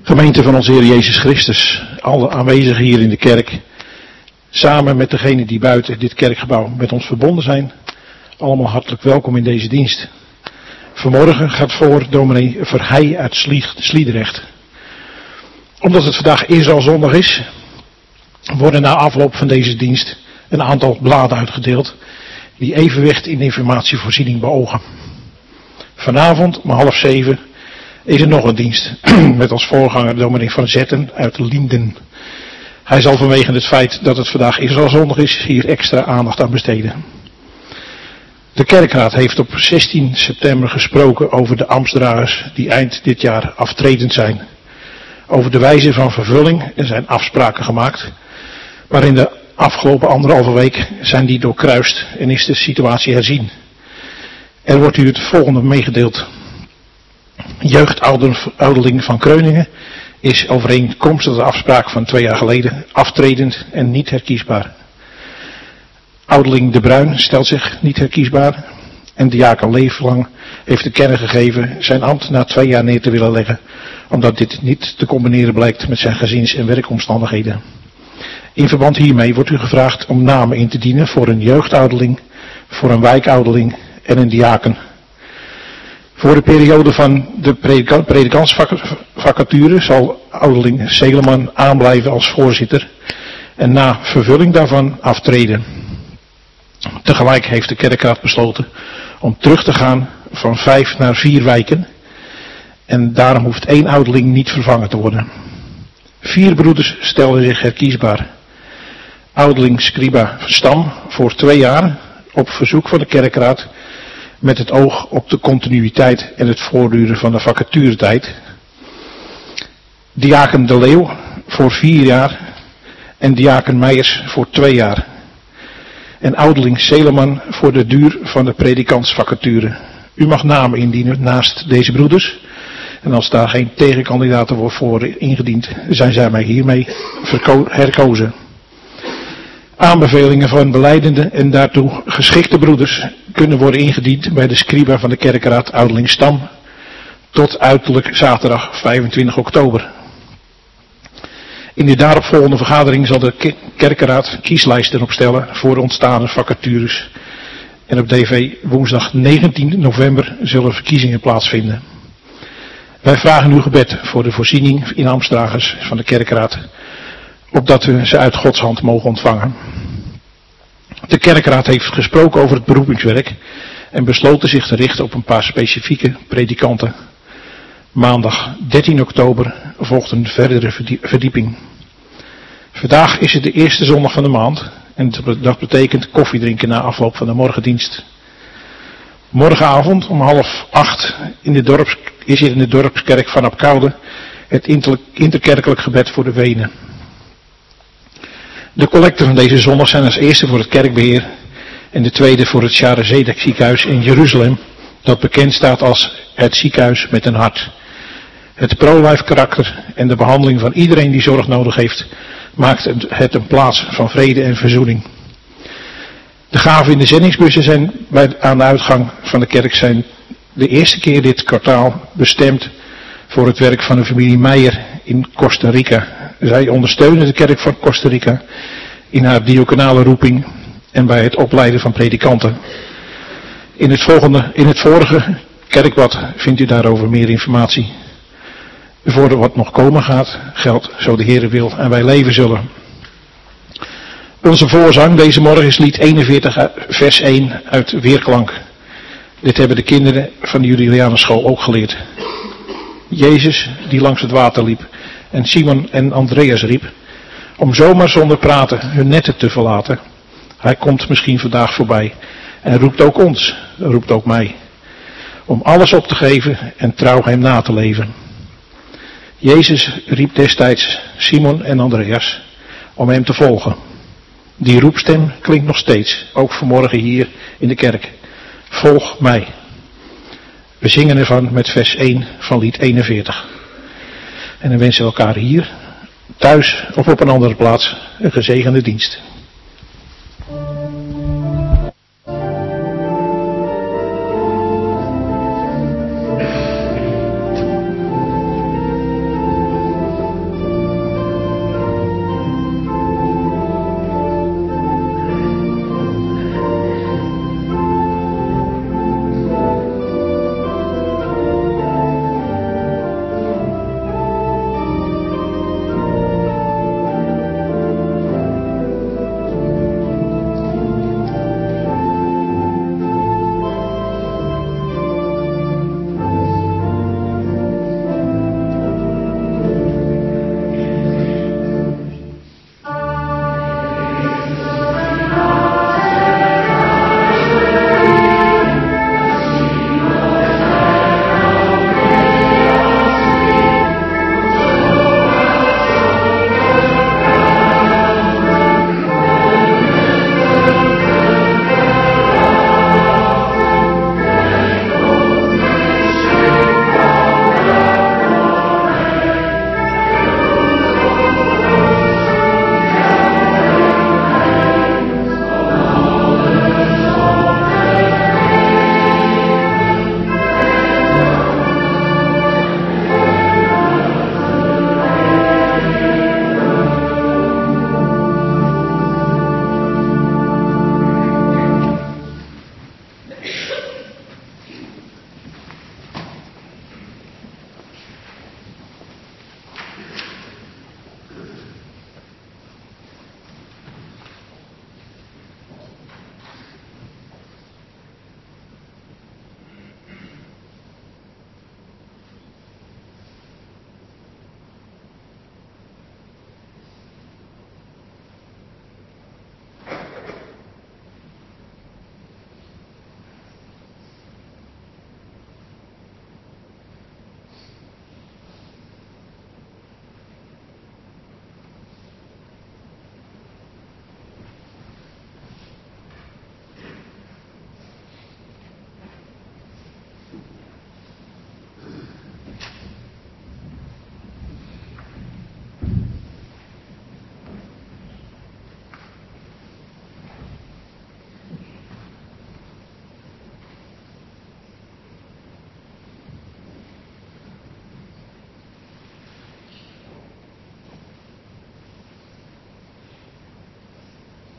Gemeente van onze Heer Jezus Christus, alle aanwezigen hier in de kerk, samen met degenen die buiten dit kerkgebouw met ons verbonden zijn, allemaal hartelijk welkom in deze dienst. Vanmorgen gaat voor dominee Verheij uit Sliedrecht. Omdat het vandaag Israëlzondag is, worden na afloop van deze dienst een aantal bladen uitgedeeld die evenwicht in informatievoorziening beogen. Vanavond om 6:30 is er nog een dienst met als voorganger dominee Van Zetten uit Lienden. Hij zal vanwege het feit dat het vandaag Israëlzondag is hier extra aandacht aan besteden. De kerkraad heeft op 16 september gesproken over de ambtsdragers die eind dit jaar aftredend zijn. Over de wijze van vervulling er zijn afspraken gemaakt, maar in de afgelopen 1,5 week zijn die doorkruist en is de situatie herzien. Er wordt u het volgende meegedeeld. Jeugdouderling van Kreuningen is overeenkomstig de afspraak van 2 jaar geleden aftredend en niet herkiesbaar. Ouderling De Bruin stelt zich niet herkiesbaar en diaken Leeflang heeft te kennen gegeven zijn ambt na 2 jaar neer te willen leggen, omdat dit niet te combineren blijkt met zijn gezins- en werkomstandigheden. In verband hiermee wordt u gevraagd om namen in te dienen voor een jeugdouderling, voor een wijkouderling en een diaken. Voor de periode van de predikantsvacature zal ouderling Seleman aanblijven als voorzitter en na vervulling daarvan aftreden. Tegelijk heeft de kerkraad besloten om terug te gaan van 5 naar 4 wijken en daarom hoeft 1 ouderling niet vervangen te worden. 4 broeders stelden zich herkiesbaar. Ouderling Scriba Stam voor 2 jaar op verzoek van de kerkraad met het oog op de continuïteit en het voortduren van de vacaturetijd. Diaken De Leeuw voor 4 jaar en diaken Meijers voor 2 jaar. En ouderling Seleman voor de duur van de predikantsvacature. U mag namen indienen naast deze broeders. En als daar geen tegenkandidaten wordt voor ingediend, zijn zij mij hiermee herkozen. Aanbevelingen van belijdende en daartoe geschikte broeders kunnen worden ingediend bij de scriba van de kerkraad ouderling Stam tot uiterlijk zaterdag 25 oktober. In de daaropvolgende vergadering zal de kerkraad kieslijsten opstellen voor de ontstaande vacatures. En op DV woensdag 19 november zullen verkiezingen plaatsvinden. Wij vragen uw gebed voor de voorziening in ambtsdragers van de kerkraad, opdat we ze uit Gods hand mogen ontvangen. De kerkraad heeft gesproken over het beroepingswerk en besloten zich te richten op een paar specifieke predikanten. Maandag 13 oktober volgt een verdere verdieping. Vandaag is het de eerste zondag van de maand en dat betekent koffie drinken na afloop van de morgendienst. Morgenavond om 7:30 is hier in de dorpskerk van Apkoude het interkerkelijk gebed voor de Wenen. De collecten van deze zondag zijn als eerste voor het kerkbeheer en de tweede voor het Shara Zedek ziekenhuis in Jeruzalem, dat bekend staat als het ziekenhuis met een hart. Het pro-life karakter en de behandeling van iedereen die zorg nodig heeft, maakt het een plaats van vrede en verzoening. De gaven in de zendingsbussen zijn aan de uitgang van de kerk zijn de eerste keer dit kwartaal bestemd voor het werk van de familie Meijer in Costa Rica. Zij ondersteunen de kerk van Costa Rica in haar diaconale roeping en bij het opleiden van predikanten. In het vorige kerkblad vindt u daarover meer informatie. Voor wat nog komen gaat, geldt zo de Heere wil en wij leven zullen. Onze voorzang deze morgen is lied 41 vers 1 uit Weerklank. Dit hebben de kinderen van de Julianenschool ook geleerd. Jezus die langs het water liep en Simon en Andreas riep, om zomaar zonder praten hun netten te verlaten. Hij komt misschien vandaag voorbij en roept ook ons, roept ook mij, om alles op te geven en trouw hem na te leven. Jezus riep destijds Simon en Andreas om hem te volgen. Die roepstem klinkt nog steeds, ook vanmorgen hier in de kerk. Volg mij. We zingen ervan met vers 1 van lied 41. En dan wensen we elkaar hier, thuis of op een andere plaats, een gezegende dienst.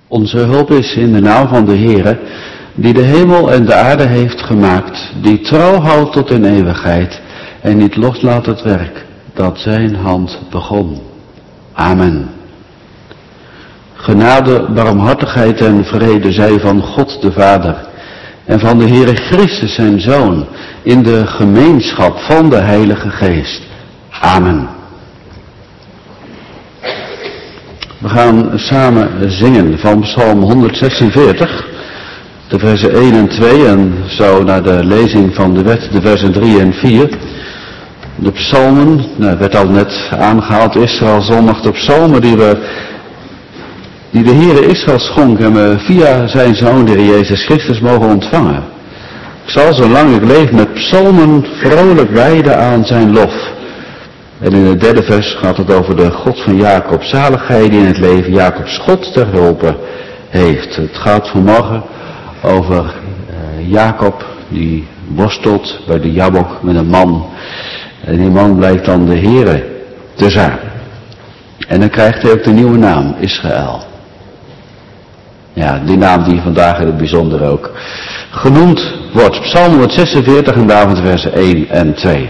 Onze hulp is in de naam van de Heere, die de hemel en de aarde heeft gemaakt, die trouw houdt tot in eeuwigheid en niet loslaat het werk dat zijn hand begon. Amen. Genade, barmhartigheid en vrede zij van God de Vader en van de Heere Christus zijn Zoon in de gemeenschap van de Heilige Geest. Amen. We gaan samen zingen van Psalm 146, de versen 1 en 2 en zo naar de lezing van de wet, de versen 3 en 4. De psalmen, werd al net aangehaald, Israël zondag, de psalmen die de Heere Israël schonk en we via zijn Zoon, de Heer Jezus Christus, mogen ontvangen. Ik zal zolang ik leef met psalmen vrolijk wijden aan zijn lof. En in het derde vers gaat het over de God van Jacob, zaligheid die in het leven Jacobs God ter hulpe heeft. Het gaat vanmorgen over Jacob die worstelt bij de Jabok met een man. En die man blijkt dan de Heere te zijn. En dan krijgt hij ook de nieuwe naam, Israël. Ja, die naam die vandaag in het bijzonder ook genoemd wordt. Psalm 146 en daarvan versen 1 en 2.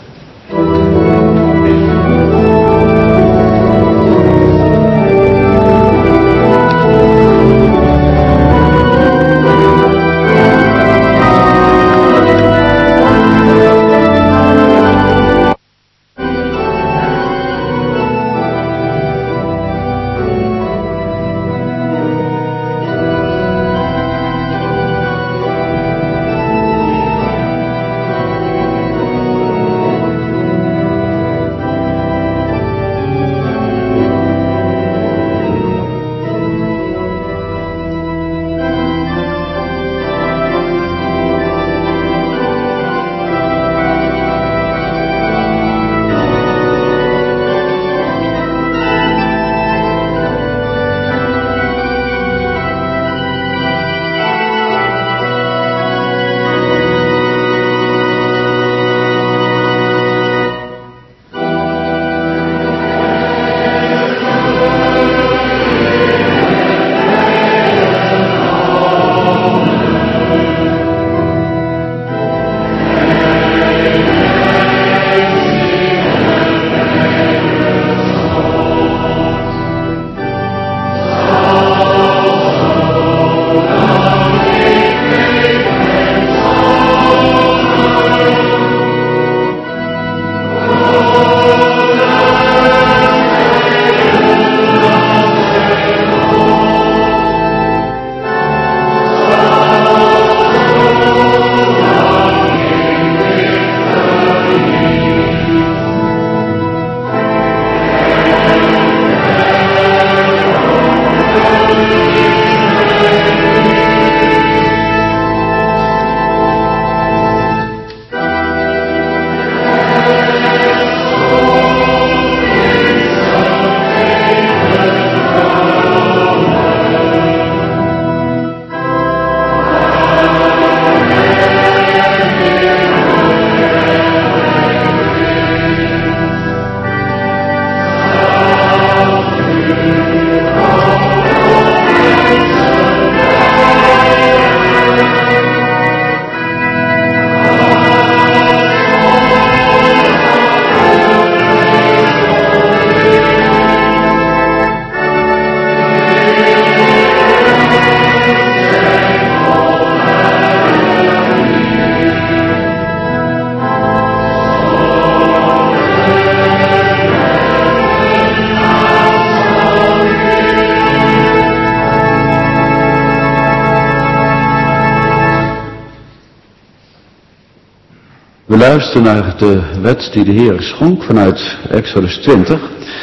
We luisteren naar de wet die de Heer schonk vanuit Exodus 20.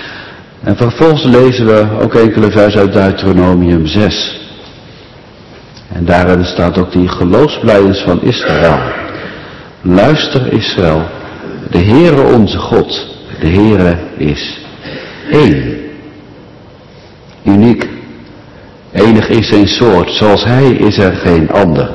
En vervolgens lezen we ook enkele versen uit Deuteronomium 6. En daarin staat ook die geloofsbelijdenis van Israël. Luister Israël, de Heere onze God, de Heere is één. Uniek. Enig is zijn soort, zoals hij is er geen ander.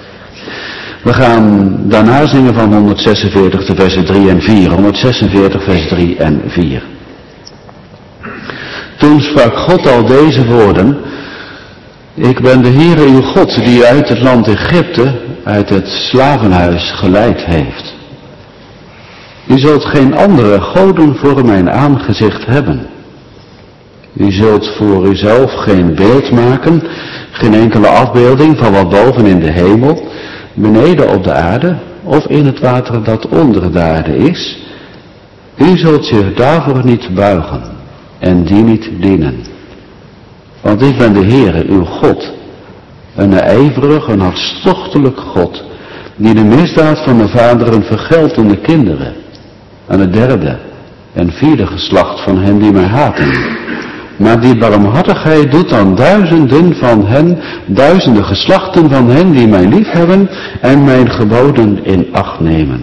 We gaan daarna zingen van 146 de versen 3 en 4. 146 vers 3 en 4. Toen sprak God al deze woorden. Ik ben de Heere uw God die u uit het land Egypte, uit het slavenhuis geleid heeft. U zult geen andere goden voor mijn aangezicht hebben. U zult voor uzelf geen beeld maken, geen enkele afbeelding van wat boven in de hemel, beneden op de aarde of in het water dat onder de aarde is. U zult zich daarvoor niet buigen en die niet dienen. Want ik ben de Heere, uw God, een ijverig en hartstochtelijk God, die de misdaad van de vaderen vergeldt aan de kinderen, aan het derde en vierde geslacht van hen die mij haten. Maar die barmhartigheid doet aan duizenden geslachten van hen die mij liefhebben en mijn geboden in acht nemen.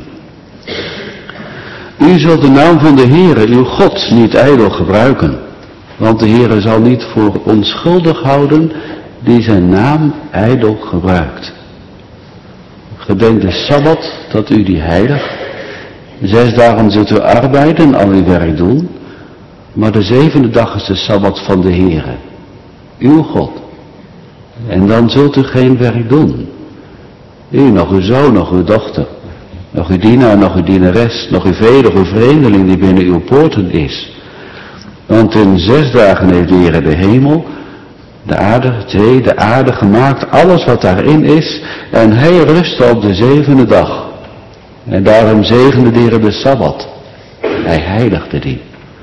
U zult de naam van de Heere, uw God, niet ijdel gebruiken, want de Heere zal niet voor onschuldig houden die zijn naam ijdel gebruikt. Gedenk de Sabbat, dat u die heiligt. 6 dagen zult u arbeiden en al uw werk doen, maar de 7e dag is de Sabbat van de Heere, uw God. En dan zult u geen werk doen. U, nog uw zoon, nog uw dochter, nog uw dienaar, nog uw dienares, nog uw vee, nog uw vreemdeling die binnen uw poorten is. Want in 6 dagen heeft de Heere de hemel, de aarde, het zee, de aarde gemaakt, alles wat daarin is, en hij rustte op de 7e dag. En daarom zegende de Heere de Sabbat. Hij heiligde die.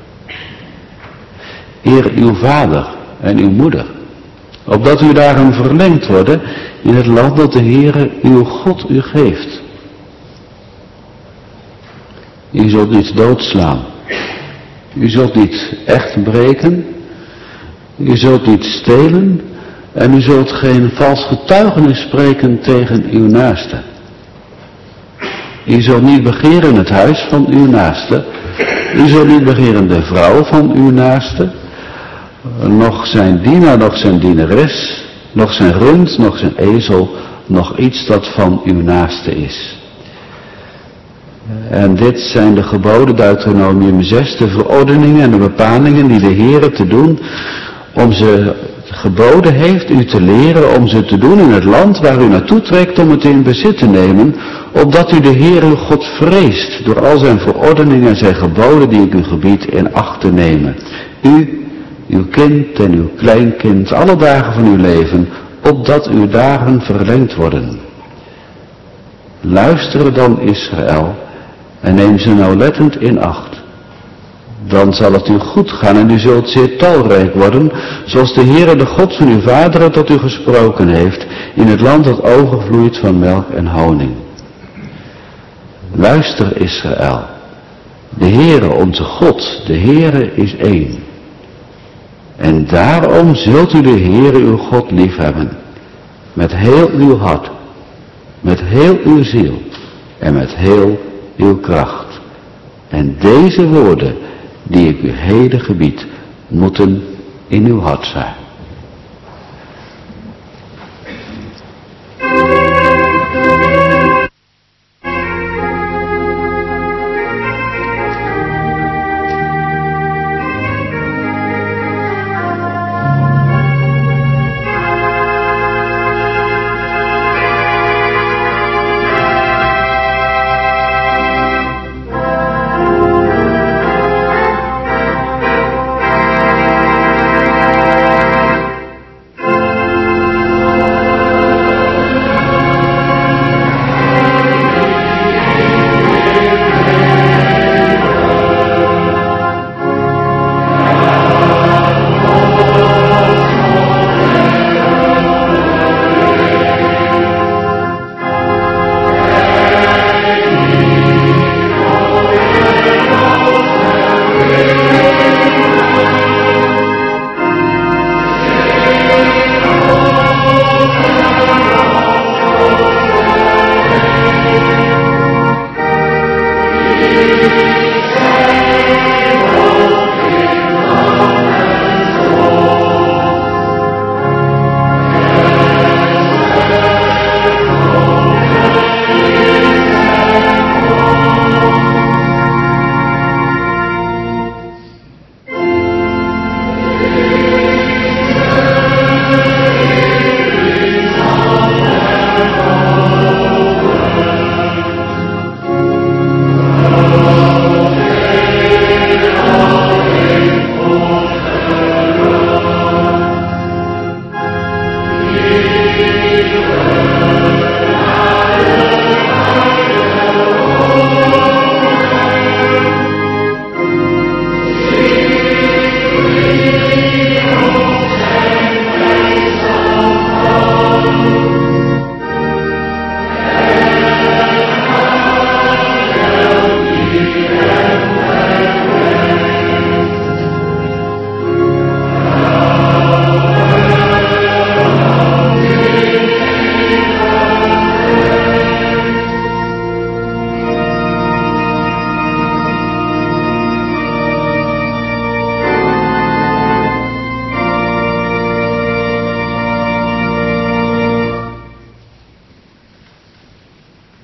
Eer uw vader en uw moeder, opdat u daarin verlengd worden in het land dat de Heere uw God u geeft. U zult niet doodslaan. U zult niet echt breken. U zult niet stelen. En u zult geen vals getuigenis spreken tegen uw naaste. U zult niet begeren het huis van uw naaste. U zult niet begeren de vrouw van uw naaste. Nog zijn dienaar, nog zijn dienares. Nog zijn rund, nog zijn ezel. Nog iets dat van uw naaste is. En dit zijn de geboden, Deuteronomium 6, de verordeningen en de bepalingen die de Heere te doen, om ze geboden heeft u te leren om ze te doen in het land waar u naartoe trekt om het in bezit te nemen, opdat u de Heere uw God vreest door al zijn verordeningen en zijn geboden die ik u gebied in acht te nemen. U, uw kind en uw kleinkind, alle dagen van uw leven, opdat uw dagen verlengd worden. Luister dan Israël en neem ze nauwlettend in acht. Dan zal het u goed gaan en u zult zeer talrijk worden, zoals de Heere de God van uw vaderen tot u gesproken heeft, in het land dat overvloeit van melk en honing. Luister Israël, de Heere onze God, de Heere is één. En daarom zult u de Heere uw God liefhebben, met heel uw hart, met heel uw ziel en met heel uw kracht. En deze woorden die ik u heden gebied, moeten in uw hart zijn.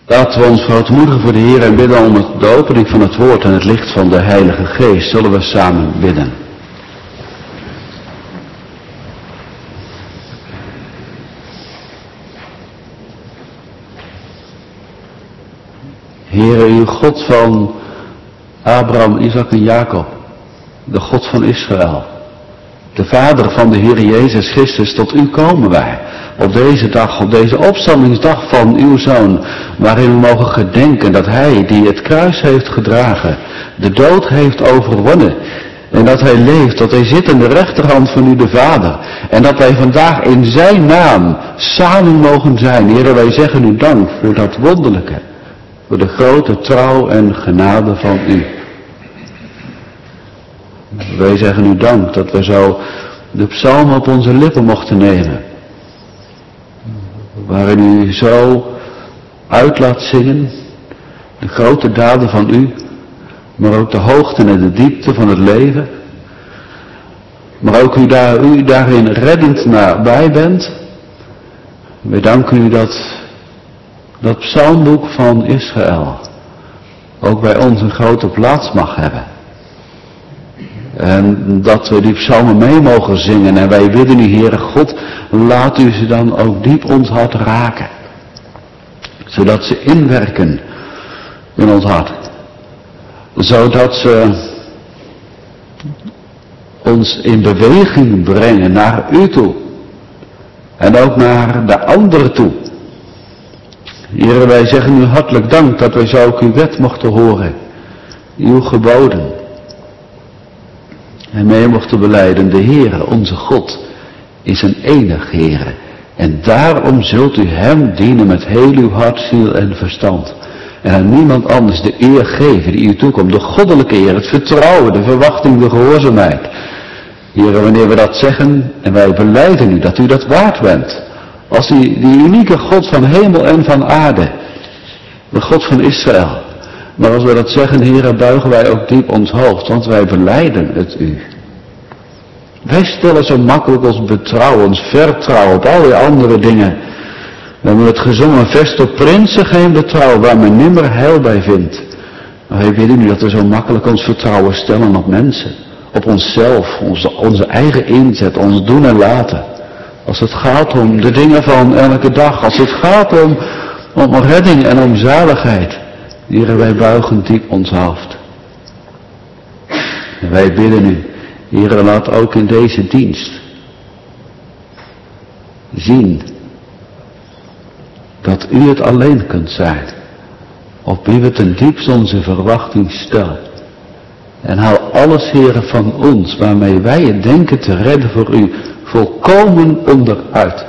Laten we ons verootmoedigen voor de Heer en bidden om de opening van het woord en het licht van de Heilige Geest. Zullen we samen bidden. Heere, uw God van Abraham, Isaac en Jacob, de God van Israël, de Vader van de Heer Jezus Christus, tot u komen wij op deze dag, op deze opstandingsdag van uw Zoon, waarin we mogen gedenken dat Hij die het kruis heeft gedragen, de dood heeft overwonnen en dat Hij leeft, dat Hij zit aan de rechterhand van u de Vader en dat wij vandaag in Zijn naam samen mogen zijn. Heere, wij zeggen u dank voor dat wonderlijke, voor de grote trouw en genade van u. Wij zeggen u dank dat we zo de psalm op onze lippen mochten nemen, waarin u zo uit laat zingen de grote daden van u, maar ook de hoogte en de diepte van het leven, maar ook u daarin reddend nabij bent. Wij danken u dat psalmboek van Israël ook bij ons een grote plaats mag hebben. En dat we die psalmen mee mogen zingen. En wij bidden u, Heere God, laat u ze dan ook diep ons hart raken. Zodat ze inwerken in ons hart. Zodat ze ons in beweging brengen naar u toe. En ook naar de anderen toe. Heere, wij zeggen u hartelijk dank dat wij zo ook uw wet mochten horen. Uw geboden. En mee mochten belijden, de Heere, onze God, is een enig Heere. En daarom zult u hem dienen met heel uw hart, ziel en verstand. En aan niemand anders de eer geven die u toekomt. De goddelijke eer, het vertrouwen, de verwachting, de gehoorzaamheid. Heere, wanneer we dat zeggen en wij belijden u dat u dat waard bent. Als die unieke God van hemel en van aarde. De God van Israël. Maar als we dat zeggen, Heere, buigen wij ook diep ons hoofd, want wij belijden het u. Wij stellen zo makkelijk ons betrouwen, ons vertrouwen op al die andere dingen. We hebben het gezongen, vest op prinsen geen betrouwen, waar men nimmer heil bij vindt. Maar wij willen nu dat we zo makkelijk ons vertrouwen stellen op mensen. Op onszelf, onze eigen inzet, ons doen en laten. Als het gaat om de dingen van elke dag, als het gaat om redding en om zaligheid. Heere, wij buigen diep ons hoofd. En wij bidden u, Heere, laat ook in deze dienst zien dat u het alleen kunt zijn, op wie we ten diepste onze verwachting stellen. En haal alles, Heere, van ons, waarmee wij het denken te redden voor u, volkomen onderuit.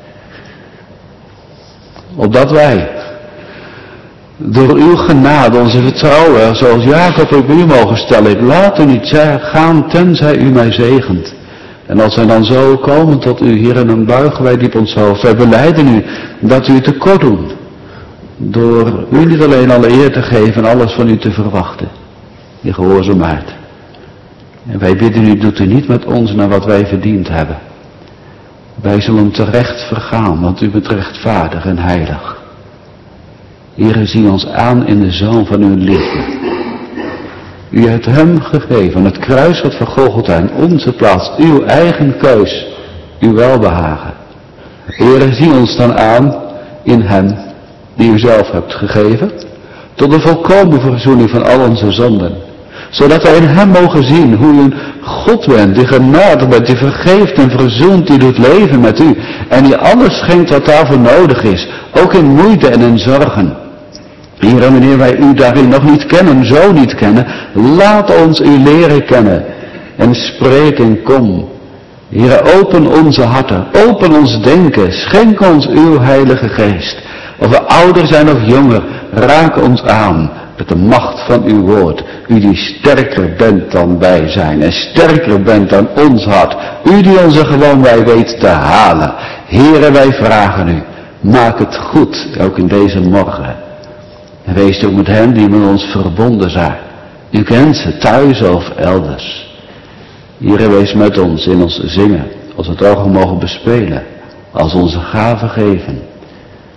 Opdat wij door uw genade onze vertrouwen, zoals Jacob op u mogen stellen. Ik laat u niet gaan tenzij u mij zegent. En als wij dan zo komen tot u, Heer, dan buigen wij diep ons hoofd. Wij belijden u dat u het tekort doet. Door u niet alleen alle eer te geven en alles van u te verwachten. Je gehoorzaamheid. En wij bidden u, doet u niet met ons naar wat wij verdiend hebben. Wij zullen terecht vergaan, want u bent rechtvaardig en heilig. Heere, zie ons aan in de zoon van uw liefde. U hebt hem gegeven, het kruis wat vergoocheld in onze plaats, uw eigen keus, uw welbehagen. Heere, zie ons dan aan in hem, die u zelf hebt gegeven, tot de volkomen verzoening van al onze zonden. Zodat wij in hem mogen zien hoe u een God bent, die genadig bent, die vergeeft en verzoent, die doet leven met u. En die alles schenkt wat daarvoor nodig is, ook in moeite en in zorgen. Heer, wanneer wij u daarin nog niet kennen, zo niet kennen, laat ons u leren kennen. En spreek en kom. Heer, open onze harten, open ons denken, schenk ons uw Heilige Geest. Of we ouder zijn of jonger, raak ons aan met de macht van uw woord. U die sterker bent dan wij zijn en sterker bent dan ons hart. U die onze gewoon wij weet te halen. Heere, wij vragen u, maak het goed, ook in deze morgen. En wees ook met hen die met ons verbonden zijn. U kent ze thuis of elders. Heere, wees met ons in ons zingen, als we het ogen mogen bespelen, als onze gaven geven.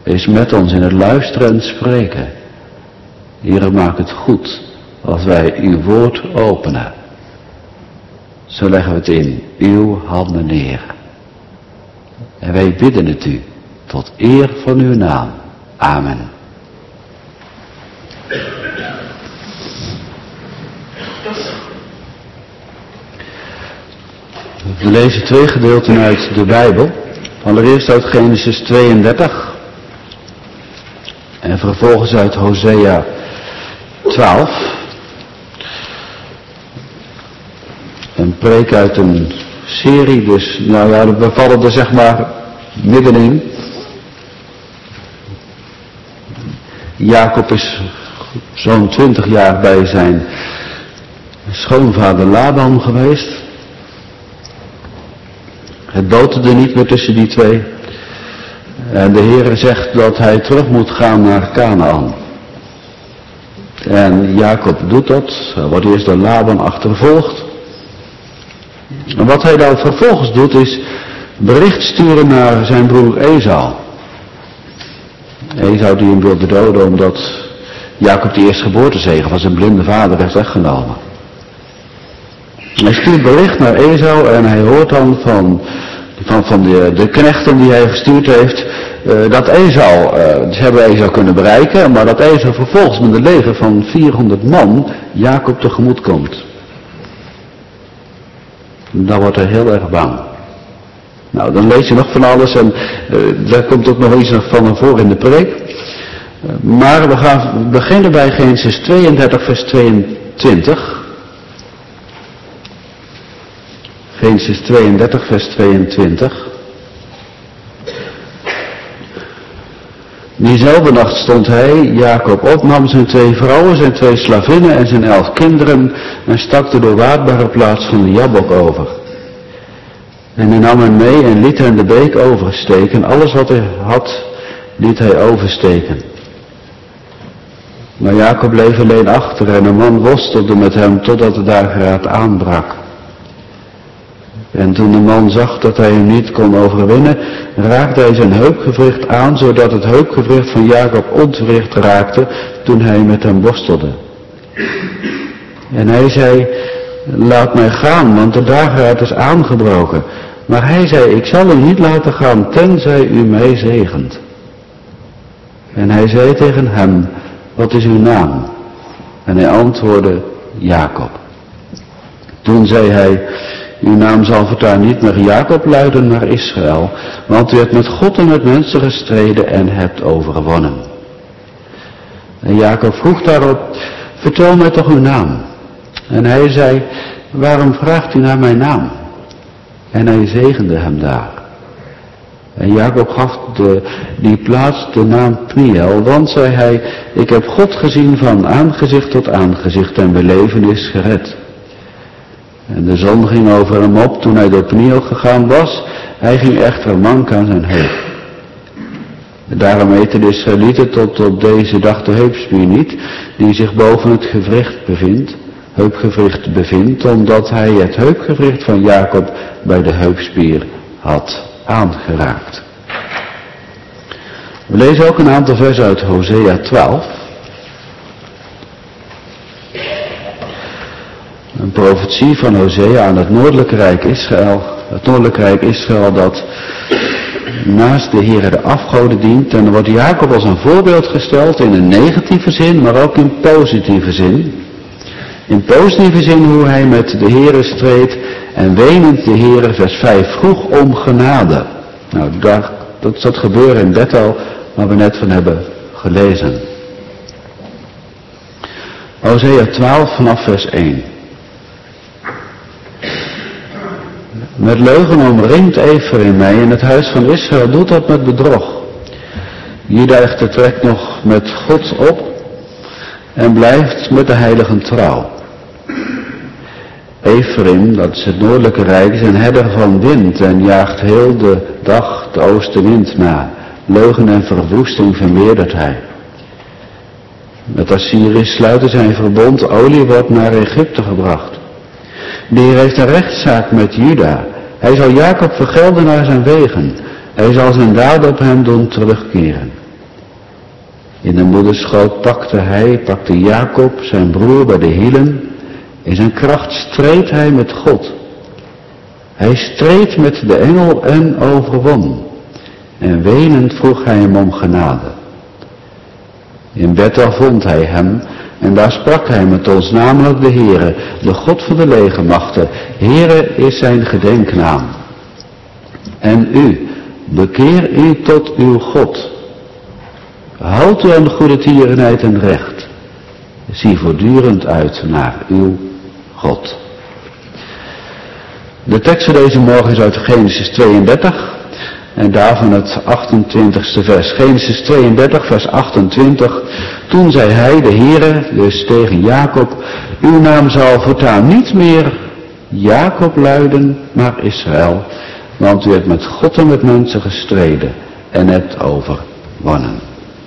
is met ons in het luisteren en spreken. Heere, maak het goed als wij uw woord openen. Zo leggen we het in uw handen neer. En wij bidden het u tot eer van uw naam. Amen. We lezen 2 gedeelten uit de Bijbel. Allereerst uit Genesis 32. En vervolgens uit Hosea 12. Een preek uit een serie, dus nou ja, we vallen er zeg maar middenin. Jacob is zo'n 20 jaar bij zijn schoonvader Laban geweest. Het boterde niet meer tussen die twee. En de Heere zegt dat hij terug moet gaan naar Kanaan. En Jacob doet dat. Hij wordt eerst door Laban achtervolgd. En wat hij dan vervolgens doet is bericht sturen naar zijn broer Esau. Esau die hem wilde doden omdat Jacob de eerstgeboortezege van zijn blinde vader heeft weggenomen. Hij stuurt bericht naar Esau en hij hoort dan van de knechten die hij gestuurd heeft, dat ze hebben Esau kunnen bereiken, maar dat Esau vervolgens met een leger van 400 man Jacob tegemoet komt. Dan wordt hij heel erg bang. Nou, dan lees je nog van alles en daar komt ook nog iets van naar voren in de preek. Maar we gaan beginnen bij Genesis 32 vers 22. Genesis 32 vers 22. Diezelfde nacht stond hij, Jacob, op, nam zijn 2 vrouwen, zijn 2 slavinnen en zijn 11 kinderen en stak de doorwaadbare plaats van de Jabbok over. En hij nam hen mee en liet hen de beek oversteken. Alles wat hij had, liet hij oversteken. Maar Jacob bleef alleen achter en een man worstelde met hem totdat de dageraad aanbrak. En toen de man zag dat hij hem niet kon overwinnen, raakte hij zijn heupgewricht aan, zodat het heupgewricht van Jacob ontwricht raakte toen hij met hem worstelde. En hij zei, laat mij gaan, want de dageraad is aangebroken. Maar hij zei, ik zal u niet laten gaan, tenzij u mij zegent. En hij zei tegen hem, wat is uw naam? En hij antwoordde, Jacob. Toen zei hij, uw naam zal voortaan niet meer Jacob luiden, maar Israël, want u hebt met God en met mensen gestreden en hebt overwonnen. En Jacob vroeg daarop, vertel mij toch uw naam. En hij zei, waarom vraagt u naar mijn naam? En hij zegende hem daar. En Jacob gaf die plaats de naam Pniel, want, zei hij, ik heb God gezien van aangezicht tot aangezicht en belevenis gered. En de zon ging over hem op toen hij door Pniel gegaan was. Hij ging echter mank aan zijn heup. Daarom eten de Israëlieten tot op deze dag de heupspier niet, die zich boven het heupgewricht bevindt, omdat hij het heupgewricht van Jacob bij de heupspier had aangeraakt. We lezen ook een aantal versen uit Hosea 12. Een profetie van Hosea aan het noordelijke rijk Israël. Het noordelijke rijk Israël dat naast de Heere de afgoden dient. En er wordt Jacob als een voorbeeld gesteld in een negatieve zin, maar ook in positieve zin. In positieve zin hoe hij met de Heere streed en wenend de Heere, vers 5, vroeg om genade. Nou, dat is dat gebeuren in Bethel waar we net van hebben gelezen. Hosea 12 vanaf vers 1. Met leugen omringt Ephraim mij en het huis van Israël doet dat met bedrog. Juda echter trekt nog met God op en blijft met de heiligen trouw. Ephraim, dat is het noordelijke rijk, is een herder van wind en jaagt heel de dag de oostenwind na. Leugen en verwoesting vermeerdert hij. Met Assyrië sluiten zijn verbond, olie wordt naar Egypte gebracht. De Heer heeft een rechtszaak met Juda. Hij zal Jacob vergelden naar zijn wegen. Hij zal zijn daden op hem doen terugkeren. In de moederschoot pakte Jacob zijn broer bij de hielen. In zijn kracht streed hij met God. Hij streed met de engel en overwon. En wenend vroeg hij hem om genade. In Bethel vond hij hem en daar sprak hij met ons, namelijk de Heere, de God van de legermachten. Heere is zijn gedenknaam. En u, bekeer u tot uw God. Houd u aan de goede tierenheid en recht. Zie voortdurend uit naar uw God. De tekst voor deze morgen is uit Genesis 32 en daarvan het 28ste vers. Genesis 32 vers 28. Toen zei hij, de Heere, dus tegen Jacob, uw naam zal voortaan niet meer Jacob luiden, maar Israël, want u hebt met God en met mensen gestreden en hebt overwonnen.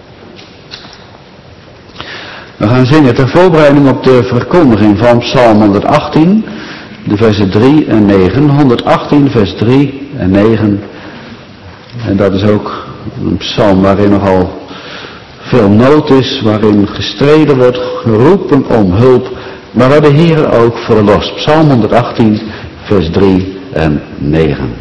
We gaan zingen ter voorbereiding op de verkondiging van Psalm 118, de versen 3 en 9. 118 vers 3 en 9. En dat is ook een psalm waarin nogal veel nood is, waarin gestreden wordt, geroepen om hulp, maar waar de Heer ook verlost. Psalm 118 vers 3 en 9.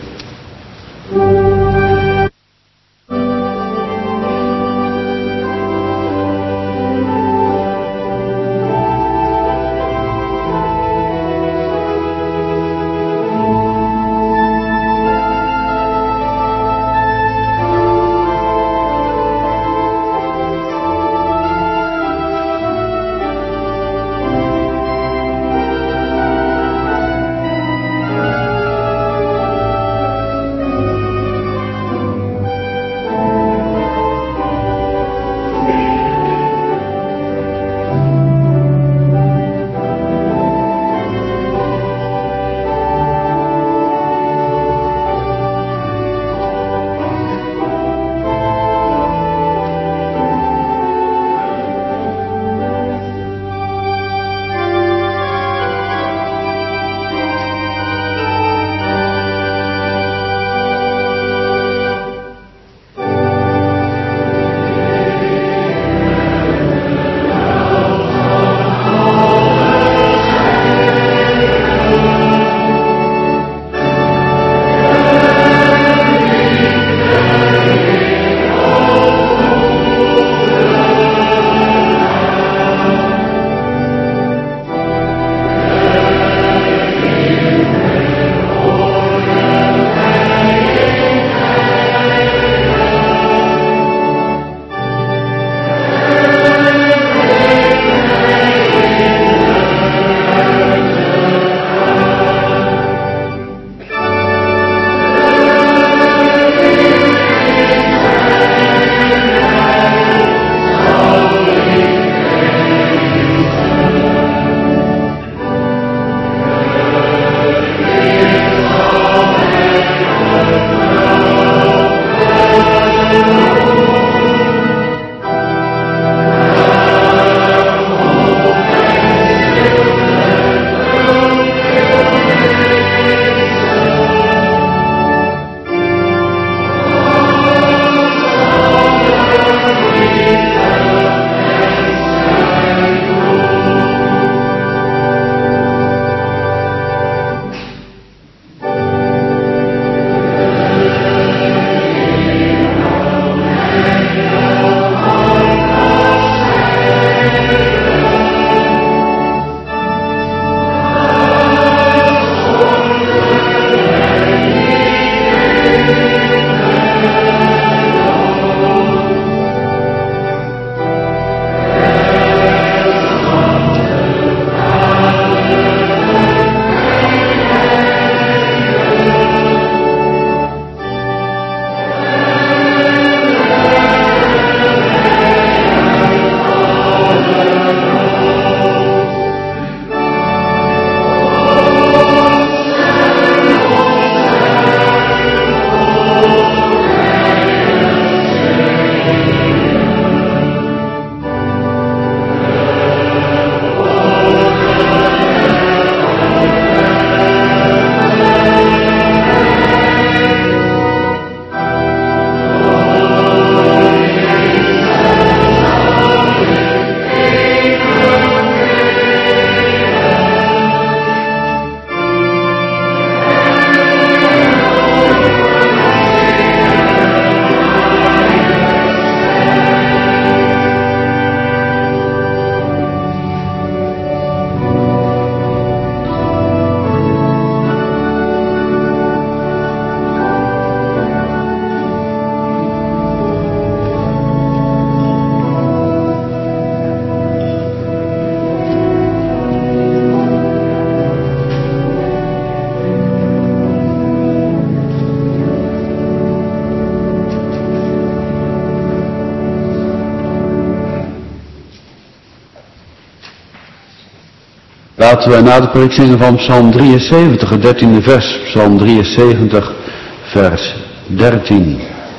Laten we na de preek zingen van Psalm 73, het 13e vers. Psalm 73, vers 13.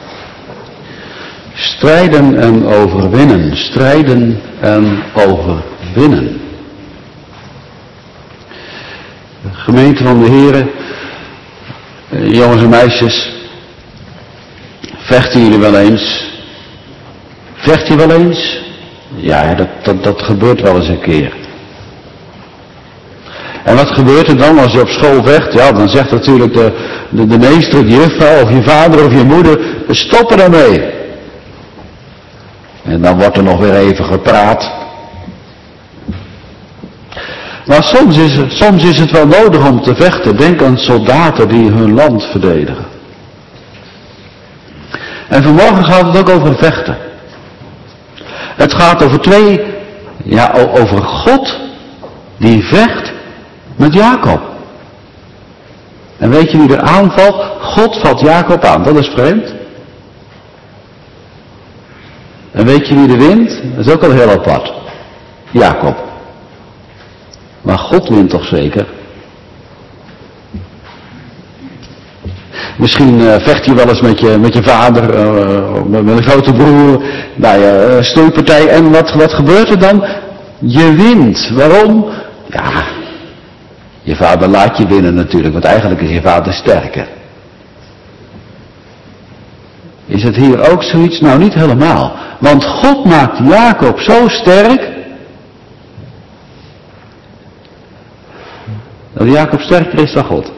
Strijden en overwinnen, strijden en overwinnen. Gemeente van de Here, jongens en meisjes, vechten jullie wel eens? Vecht je wel eens? Ja, dat gebeurt wel eens een keer. En wat gebeurt er dan als je op school vecht? Ja, dan zegt natuurlijk de meester, de juffrouw of je vader of je moeder, stoppen daarmee. En dan wordt er nog weer even gepraat. Maar soms is het wel nodig om te vechten. Denk aan soldaten die hun land verdedigen. En vanmorgen gaat het ook over vechten. Het gaat over God die vecht met Jacob. En weet je wie er aanvalt? God valt Jacob aan, dat is vreemd. En weet je wie er wint? Dat is ook al heel apart. Jacob. Maar God wint toch zeker? Misschien vecht je wel eens met je vader, met een grote broer, bij een stoeipartij. En wat gebeurt er dan? Je wint. Waarom? Ja, je vader laat je winnen natuurlijk, want eigenlijk is je vader sterker. Is het hier ook zoiets? Nou, niet helemaal. Want God maakt Jacob zo sterk, dat Jacob sterker is dan God.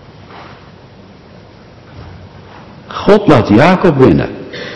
God laat Jacob winnen.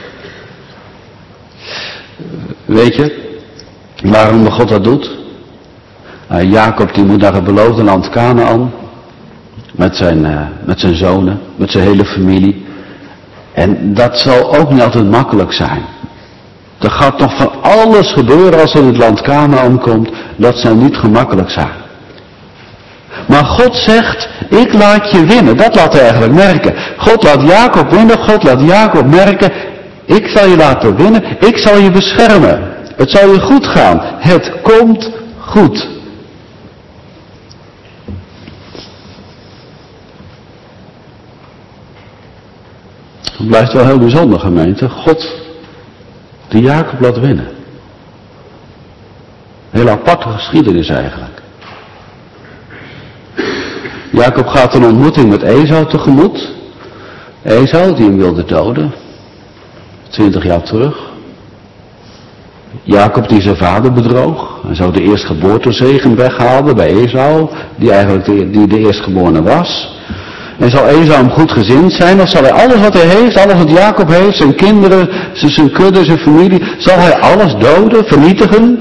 Weet je waarom God dat doet? Jacob die moet naar het beloofde land Kanaan. Met zijn zonen, met zijn hele familie. En dat zal ook niet altijd makkelijk zijn. Er gaat nog van alles gebeuren als er in het land Kanaan komt. Dat zal niet gemakkelijk zijn. Maar God zegt, ik laat je winnen. Dat laat hij eigenlijk merken. God laat Jacob winnen. God laat Jacob merken, ik zal je laten winnen. Ik zal je beschermen. Het zal je goed gaan. Het komt goed. Het blijft wel heel bijzonder, gemeente. God die Jacob laat winnen. Heel aparte geschiedenis eigenlijk. Jacob gaat een ontmoeting met Esau tegemoet. Esau die hem wilde doden. 20 jaar terug. Jacob die zijn vader bedroog. Hij zou de eerstgeboortezegen weghalen bij Esau. Die eigenlijk de eerstgeborene was. En zal Esau hem goed gezind zijn? Of zal hij alles wat hij heeft, alles wat Jacob heeft, zijn kinderen, zijn kudde, zijn familie, zal hij alles doden, vernietigen?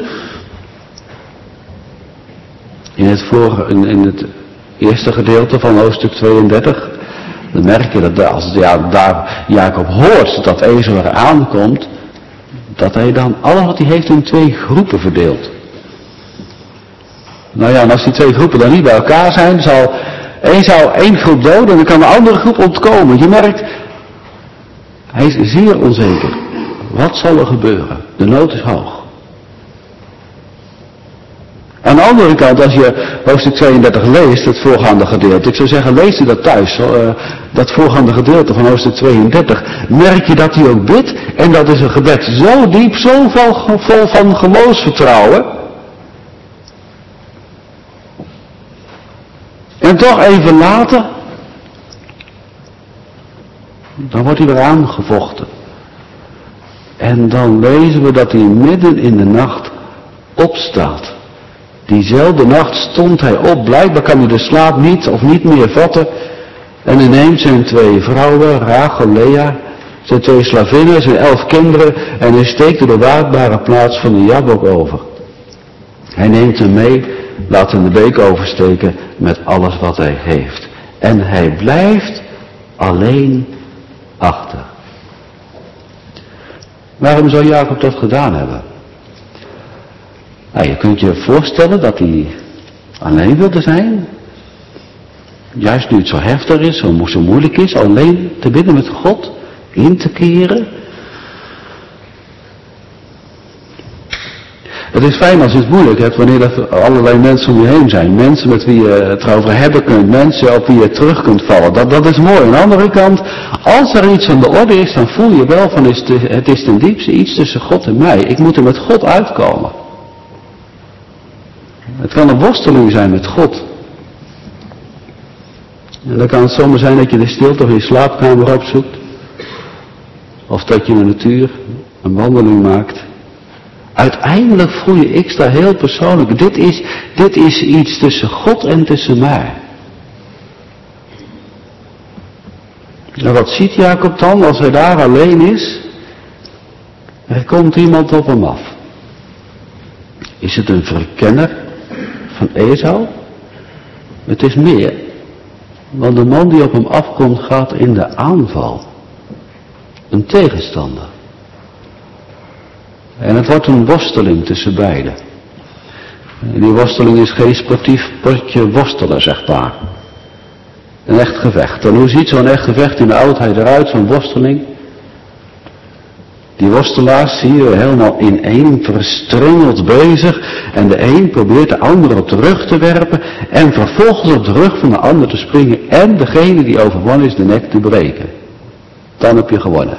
In het eerste gedeelte van hoofdstuk 32, dan merk je dat als daar Jacob hoort dat Esau er aankomt, dat hij dan alles wat hij heeft in 2 groepen verdeelt. Nou ja, en als die 2 groepen dan niet bij elkaar zijn, zal Esau 1 groep doden en dan kan de andere groep ontkomen. Je merkt, hij is zeer onzeker. Wat zal er gebeuren? De nood is hoog. Aan de andere kant, als je hoofdstuk 32 leest, het voorgaande gedeelte, ik zou zeggen, lees je dat thuis, dat voorgaande gedeelte van hoofdstuk 32, merk je dat hij ook bidt, en dat is een gebed zo diep, zo vol van geloofsvertrouwen. En toch even later, dan wordt hij weer aangevochten. En dan lezen we dat hij midden in de nacht opstaat. Diezelfde nacht stond hij op, blijkbaar kan hij de slaap niet meer vatten. En hij neemt zijn 2 vrouwen, Rachel, Lea, zijn 2 slavinnen, zijn 11 kinderen en hij steekt de bewaardbare plaats van de Jabok over. Hij neemt hem mee, laat hem de beek oversteken met alles wat hij heeft. En hij blijft alleen achter. Waarom zou Jacob dat gedaan hebben? Nou, je kunt je voorstellen dat hij alleen wilde zijn. Juist nu het zo heftig is, zo moeilijk is, alleen te bidden met God, in te keren. Het is fijn als je het moeilijk hebt wanneer er allerlei mensen om je heen zijn. Mensen met wie je het erover hebben kunt. Mensen op wie je terug kunt vallen. Dat is mooi. Aan de andere kant, als er iets aan de orde is, dan voel je wel van het is ten diepste iets tussen God en mij. Ik moet er met God uitkomen. Het kan een worsteling zijn met God. En dan kan het zomaar zijn dat je de stilte van je slaapkamer opzoekt. Of dat je in de natuur een wandeling maakt. Uiteindelijk voel je, ik sta heel persoonlijk, dit is iets tussen God en tussen mij. En wat ziet Jacob dan als hij daar alleen is? Er komt iemand op hem af. Is het een verkenner van Esau? Het is meer. Want de man die op hem afkomt gaat in de aanval. Een tegenstander. En het wordt een worsteling tussen beiden. En die worsteling is geen sportief potje worstelen, zeg maar. Een echt gevecht. En hoe ziet zo'n echt gevecht in de oudheid eruit, zo'n worsteling? Die worstelaars zie je helemaal ineen verstrengeld bezig. En de een probeert de ander op de rug te werpen. En vervolgens op de rug van de ander te springen. En degene die overwonnen is de nek te breken. Dan heb je gewonnen.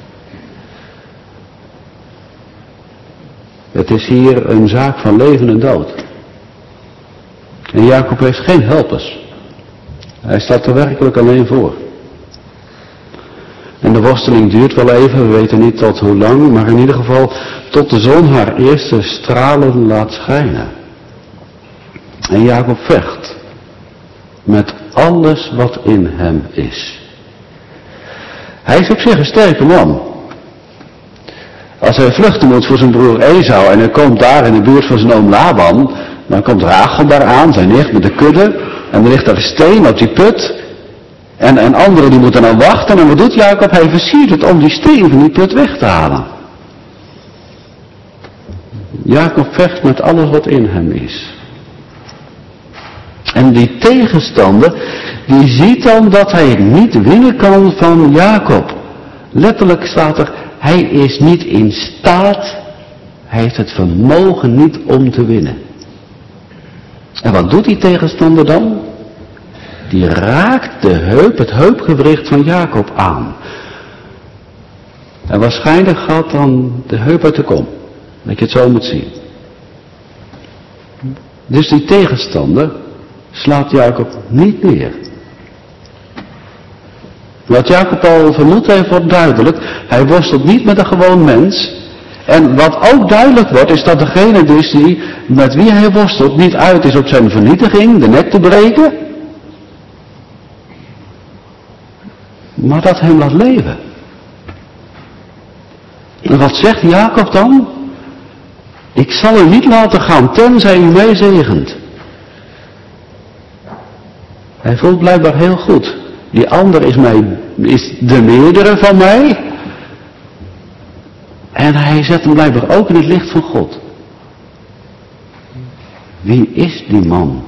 Het is hier een zaak van leven en dood. En Jacob heeft geen helpers. Hij staat er werkelijk alleen voor. En de worsteling duurt wel even, we weten niet tot hoe lang, maar in ieder geval tot de zon haar eerste stralen laat schijnen. En Jacob vecht met alles wat in hem is. Hij is op zich een sterke man. Als hij vluchten moet voor zijn broer Esau en hij komt daar in de buurt van zijn oom Laban, dan komt Rachel daar aan, zijn nicht met de kudde, en er ligt daar een steen op die put, en anderen die moeten dan wachten, en wat doet Jacob? Hij versiert het om die steen van die put weg te halen. Jacob vecht met alles wat in hem is. En die tegenstander, die ziet dan dat hij het niet winnen kan van Jacob. Letterlijk staat er, hij is niet in staat, hij heeft het vermogen niet om te winnen. En wat doet die tegenstander dan? Die raakt het heupgewricht van Jacob aan. En waarschijnlijk gaat dan de heup uit de kom. Dat je het zo moet zien. Dus die tegenstander slaat Jacob niet neer. Wat Jacob al vermoed heeft wordt duidelijk. Hij worstelt niet met een gewoon mens. En wat ook duidelijk wordt is dat degene dus die met wie hij worstelt niet uit is op zijn vernietiging, de nek te breken. Maar dat hem laat leven. En wat zegt Jacob dan? Ik zal u niet laten gaan tenzij u mij zegent. Hij voelt blijkbaar heel goed. Die ander is de meerdere van mij. En hij zet hem blijkbaar ook in het licht van God. Wie is die man?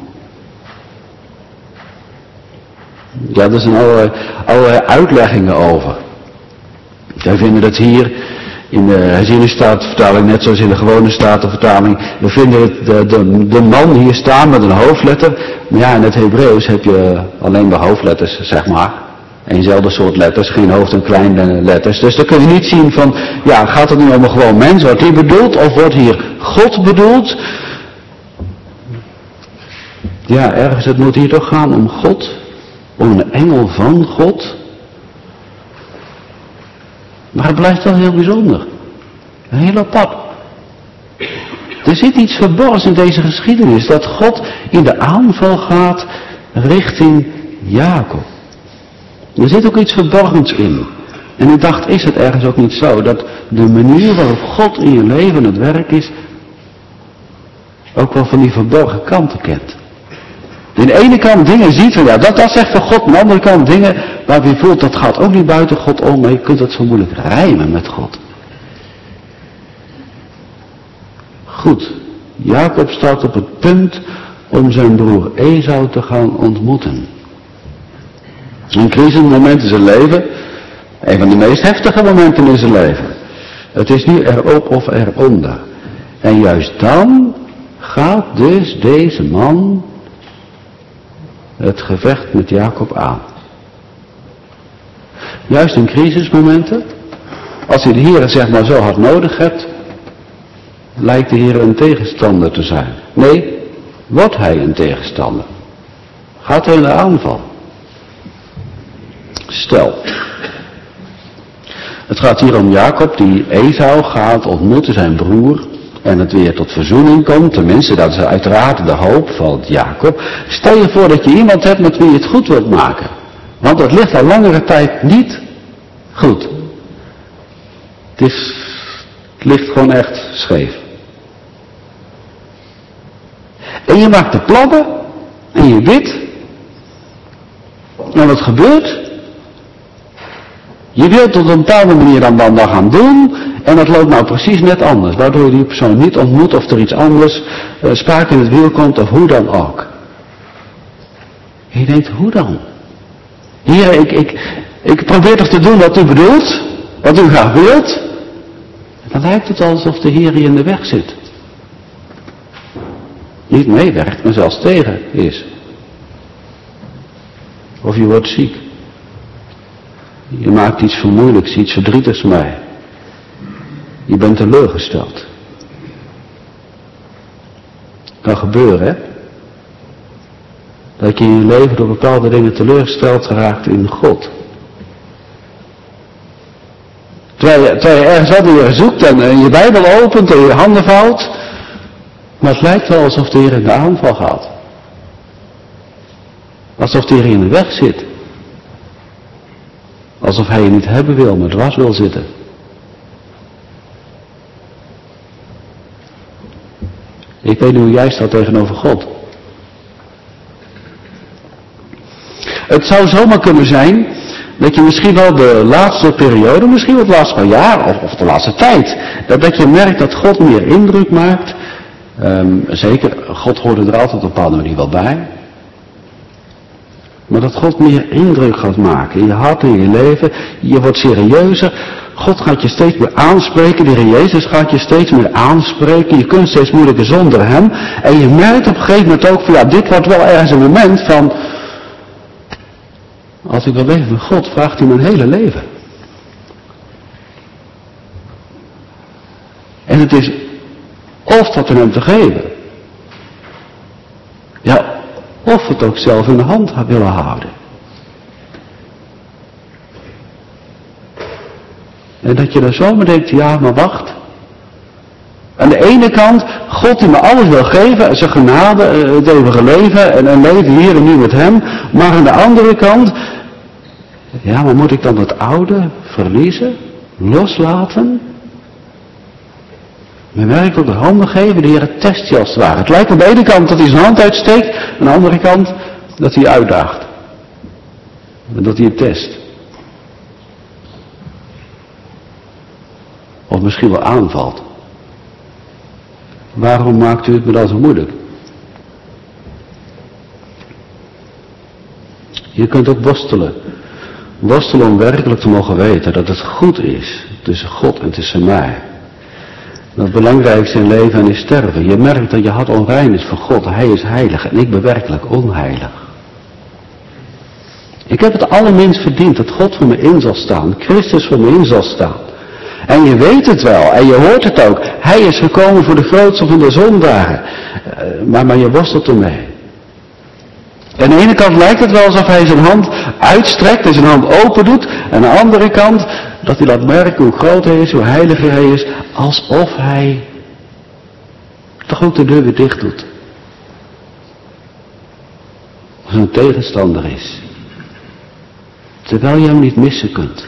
Ja, er zijn allerlei uitleggingen over. Wij vinden het hier in de herziene statenvertaling, net zoals in de gewone statenvertaling. We vinden het de man hier staan met een hoofdletter. Maar ja, in het Hebreeuws heb je alleen de hoofdletters, zeg maar. Eenzelfde soort letters, geen hoofd- en kleine letters. Dus dan kun je niet zien van, ja, gaat het nu om een gewoon mens, wordt hier bedoeld, of wordt hier God bedoeld? Ja, ergens, het moet hier toch gaan om God, om een engel van God. Maar het blijft wel heel bijzonder. Heel apart. Er zit iets verborgens in deze geschiedenis, dat God in de aanval gaat richting Jacob. Er zit ook iets verborgens in. En ik dacht, is het ergens ook niet zo, dat de manier waarop God in je leven het werk is, ook wel van die verborgen kanten kent. Aan de ene kant dingen ziet van, ja, dat zegt van God. Aan de andere kant dingen waar je voelt, dat gaat ook niet buiten God om, maar je kunt het zo moeilijk rijmen met God. Goed, Jacob staat op het punt om zijn broer Esau te gaan ontmoeten. Een crisismoment in zijn leven, een van de meest heftige momenten in zijn leven. Het is nu erop of eronder. En juist dan gaat dus deze man het gevecht met Jacob aan. Juist in crisismomenten, als je de Heer zeg maar zo hard nodig hebt, lijkt de Heer een tegenstander te zijn. Nee, wordt hij een tegenstander. Gaat hij in de aanval. Stel, het gaat hier om Jacob die Esau gaat ontmoeten, zijn broer, en het weer tot verzoening komt. Tenminste, dat is uiteraard de hoop van Jacob. Stel je voor dat je iemand hebt met wie je het goed wilt maken. Want het ligt al langere tijd niet goed. Het ligt gewoon echt scheef. En je maakt de plannen en je bidt. En wat gebeurt? Je wilt het op een bepaalde manier dan gaan doen. En dat loopt nou precies net anders. Waardoor je die persoon niet ontmoet of er iets anders sprake in het wiel komt of hoe dan ook. En je denkt, hoe dan? Heer, ik probeer toch te doen wat u bedoelt. Wat u graag wilt. En dan lijkt het alsof de Heer hier in de weg zit. Niet meewerkt, maar zelfs tegen is. Of je wordt ziek. Je maakt iets vermoeilijks, iets verdrietigs mee. Je bent teleurgesteld. Kan gebeuren, hè? Dat je in je leven door bepaalde dingen teleurgesteld geraakt in God. Terwijl je ergens wat weer zoekt en je Bijbel opent en je handen vouwt. Maar het lijkt wel alsof de Heer in de aanval gaat. Alsof de Heer in de weg zit. Alsof hij je niet hebben wil, maar dwars wil zitten. Ik weet niet hoe jij staat tegenover God. Het zou zomaar kunnen zijn dat je misschien wel de laatste periode, misschien wel het laatste paar jaar of de laatste tijd, dat je merkt dat God meer indruk maakt. Zeker, God hoorde er altijd op een bepaalde manier wel bij. Maar dat God meer indruk gaat maken in je hart en in je leven. Je wordt serieuzer. God gaat je steeds meer aanspreken. De Heer Jezus gaat je steeds meer aanspreken. Je kunt steeds moeilijker zonder Hem. En je merkt op een gegeven moment ook van ja, dit wordt wel ergens een moment van. Als ik wil leven van God, vraagt hij mijn hele leven. En het is of dat we Hem te geven. Ja, of we het ook zelf in de hand willen houden. En dat je dan zomaar denkt, ja, maar wacht. Aan de ene kant, God die me alles wil geven, zijn genade, het eeuwige leven en een leven hier en nu met Hem. Maar aan de andere kant, ja, maar moet ik dan het oude verliezen, loslaten? Mijn werk op de handen geven, de Heer test je als het ware. Het lijkt aan de ene kant dat hij zijn hand uitsteekt, aan de andere kant dat hij je uitdaagt. En dat hij je test. Of misschien wel aanvalt. Waarom maakt u het me dan zo moeilijk? Je kunt ook worstelen. Worstelen om werkelijk te mogen weten dat het goed is tussen God en tussen mij. Dat het belangrijkste in leven en in sterven. Je merkt dat je hart onrein is voor God. Hij is heilig en ik ben werkelijk onheilig. Ik heb het allerminst verdiend dat God voor me in zal staan. Christus voor me in zal staan. En je weet het wel en je hoort het ook. Hij is gekomen voor de grootste van de zondaren. Maar je worstelt ermee. Aan de ene kant lijkt het wel alsof hij zijn hand uitstrekt en zijn hand open doet. En aan de andere kant dat hij laat merken hoe groot hij is, hoe heilig hij is. Alsof hij toch ook de deur weer dicht doet. Als een tegenstander is. Terwijl je hem niet missen kunt.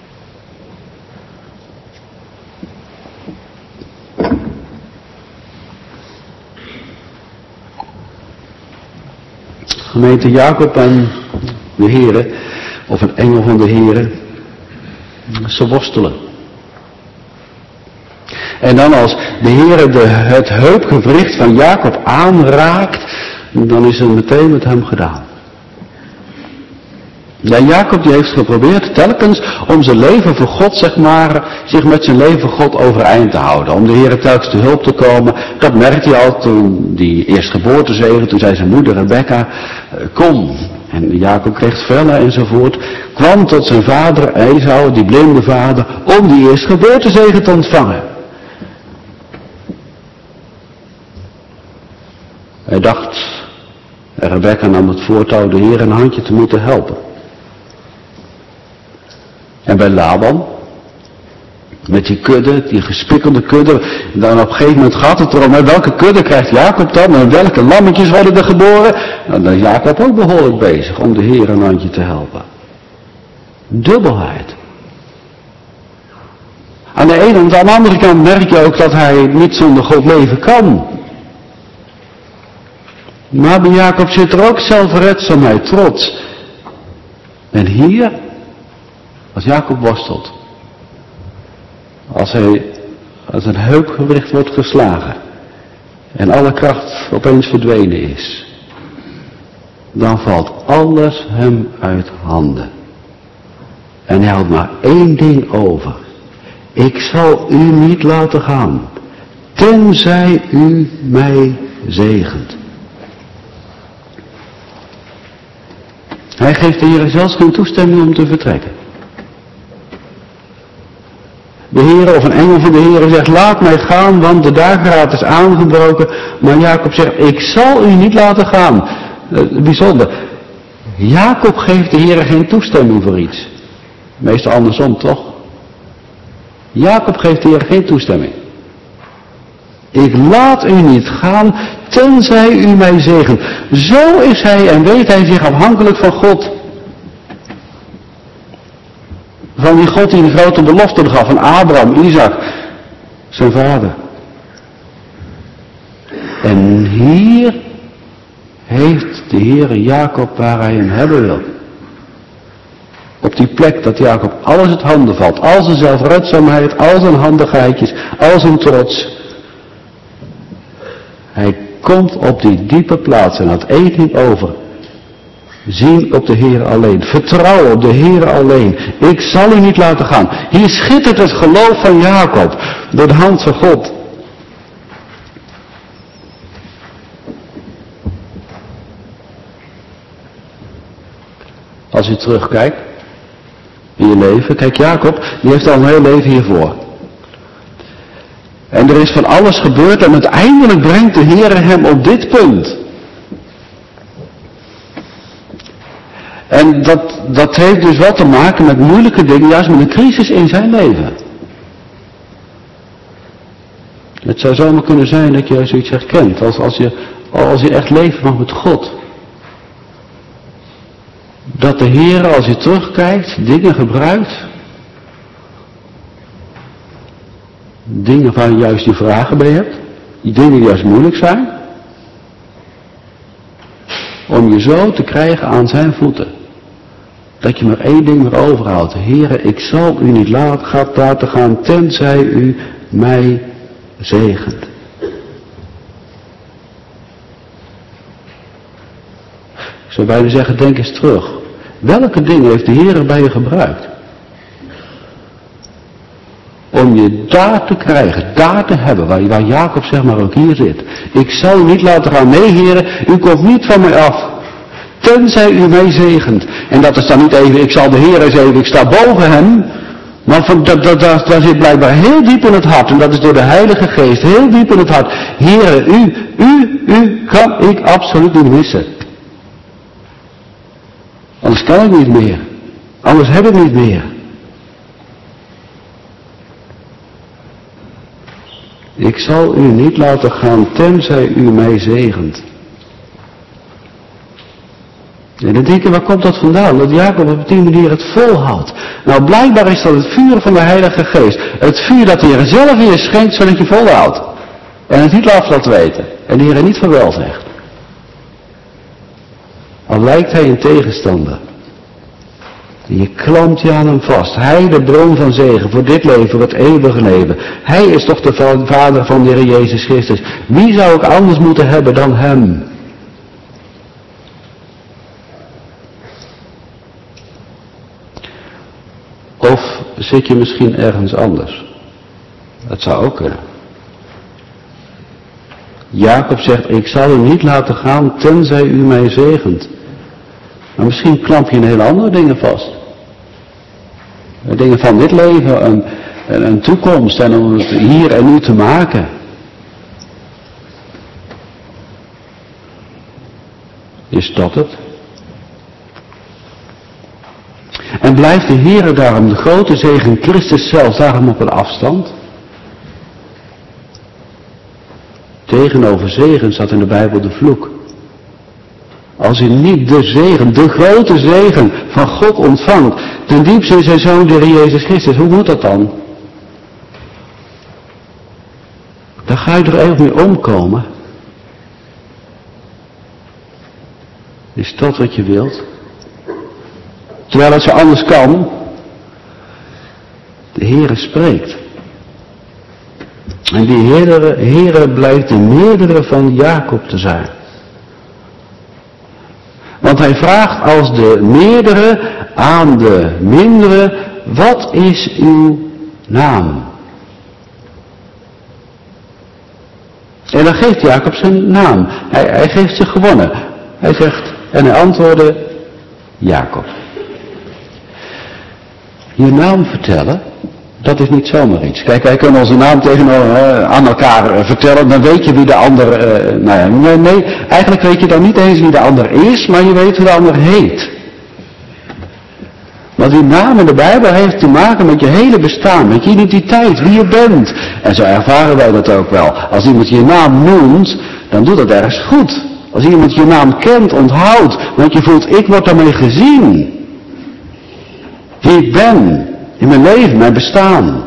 Gemeente Jacob en de Here, of een engel van de Here, ze worstelen. En dan als de Here het heupgewricht van Jacob aanraakt, dan is het meteen met hem gedaan. Ja, Jacob die heeft geprobeerd telkens om zijn leven voor God, zeg maar, zich met zijn leven voor God overeind te houden. Om de Heer telkens te hulp te komen. Dat merkte hij al toen die eerstgeboortezegen, toen zei zijn moeder Rebekka, kom. En Jacob kreeg verder enzovoort. Kwam tot zijn vader Esau, die blinde vader, om die eerstgeboortezegen te ontvangen. Hij dacht, Rebekka nam het voortouw de Heer een handje te moeten helpen. En bij Laban, met die kudde, die gespikkelde kudde, dan op een gegeven moment gaat het erom, met welke kudde krijgt Jacob dan, en welke lammetjes worden er geboren? Nou, dan is Jacob ook behoorlijk bezig om de Heer een handje te helpen. Dubbelheid. Aan de ene en aan de andere kant merk je ook dat hij niet zonder God leven kan. Maar bij Jacob zit er ook zelfredzaamheid, trots. En hier, als Jacob worstelt, als een heupgewricht wordt geslagen en alle kracht opeens verdwenen is, dan valt alles hem uit handen. En hij houdt maar één ding over. Ik zal u niet laten gaan, tenzij u mij zegent. Hij geeft de Heer zelfs geen toestemming om te vertrekken. De Heer of een engel van de Heer zegt, laat mij gaan, want de dageraad is aangebroken. Maar Jacob zegt, ik zal u niet laten gaan. Bijzonder. Jacob geeft de Heer geen toestemming voor iets. Meestal andersom, toch? Jacob geeft de Heer geen toestemming. Ik laat u niet gaan, tenzij u mij zegent. Zo is hij en weet hij zich afhankelijk van God. Van die God die een grote belofte gaf aan Abraham, Isaac, zijn vader. En hier heeft de Heere Jacob waar hij hem hebben wil. Op die plek dat Jacob alles uit handen valt. Al zijn zelfredzaamheid, al zijn handigheidjes, al zijn trots. Hij komt op die diepe plaats en had één ding over. Zien op de Heer alleen. Vertrouwen op de Heer alleen. Ik zal u niet laten gaan. Hier schittert het geloof van Jacob. Door de hand van God. Als u terugkijkt. In je leven. Kijk, Jacob, die heeft al een heel leven hiervoor. En er is van alles gebeurd en uiteindelijk brengt de Heer hem op dit punt. En dat heeft dus wel te maken met moeilijke dingen, juist met een crisis in zijn leven. Het zou zomaar kunnen zijn dat je zoiets herkent, als je echt leven mag met God. Dat de Heer, als je terugkijkt, dingen gebruikt. Dingen waar je juist die vragen bij hebt. Die dingen die juist moeilijk zijn. Om je zo te krijgen aan zijn voeten. Dat je maar één ding meer overhoudt. Heere, ik zal u niet laten gaan, tenzij u mij zegent. Ik zou bijna zeggen, denk eens terug. Welke dingen heeft de Heer bij je gebruikt? Om je daar te krijgen, daar te hebben, waar Jacob zeg maar ook hier zit. Ik zal u niet laten gaan. Nee, Heer, u komt niet van mij af. Tenzij u mij zegent. En dat is dan niet even, ik zal de Heer eens even, ik sta boven hem. Maar dat zit blijkbaar heel diep in het hart. En dat is door de Heilige Geest, heel diep in het hart. Heer, u kan ik absoluut niet missen. Anders kan ik niet meer. Anders heb ik niet meer. Ik zal u niet laten gaan, tenzij u mij zegent. En dan denk je, waar komt dat vandaan? Dat Jacob op die manier het volhoudt. Nou, blijkbaar is dat het vuur van de Heilige Geest. Het vuur dat de Heer zelf in je schenkt, zodat je volhoudt. En het niet laat weten. En de Heer niet vaarwel zegt. Al lijkt hij een tegenstander. Je klampt je aan hem vast. Hij, de bron van zegen voor dit leven, voor het eeuwige leven. Hij is toch de vader van de Heer Jezus Christus. Wie zou ik anders moeten hebben dan hem? zit je misschien ergens anders. Dat zou ook kunnen. Jacob zegt, ik zal u niet laten gaan tenzij u mij zegent. Maar misschien klamp je in hele andere dingen vast. Dingen van dit leven, een toekomst en om het hier en nu te maken. Is dat het? En blijft de Heere daarom, de grote zegen Christus zelf, daarom op een afstand? Tegenover zegen staat in de Bijbel de vloek. Als u niet de zegen, de grote zegen van God ontvangt, ten diepste in zijn Zoon, de Heer Jezus Christus, hoe moet dat dan? Dan ga je er even mee omkomen. Is dat wat je wilt? Terwijl het zo anders kan. De Heere spreekt. En die Heere blijkt de meerdere van Jacob te zijn. Want hij vraagt als de meerdere aan de mindere, wat is uw naam? En dan geeft Jacob zijn naam. Hij geeft zich gewonnen. Hij zegt, en hij antwoordde, Jacob. Je naam vertellen, dat is niet zomaar iets. Kijk, wij kunnen onze naam aan elkaar vertellen, dan weet je wie de ander, nee, eigenlijk weet je dan niet eens wie de ander is, maar je weet hoe de ander heet. Want die naam in de Bijbel heeft te maken met je hele bestaan, met je identiteit, wie je bent. En zo ervaren wij dat ook wel. Als iemand je naam noemt, dan doet dat ergens goed. Als iemand je naam kent, onthoudt, want je voelt, ik word daarmee gezien. Wie ik ben, in mijn leven, mijn bestaan.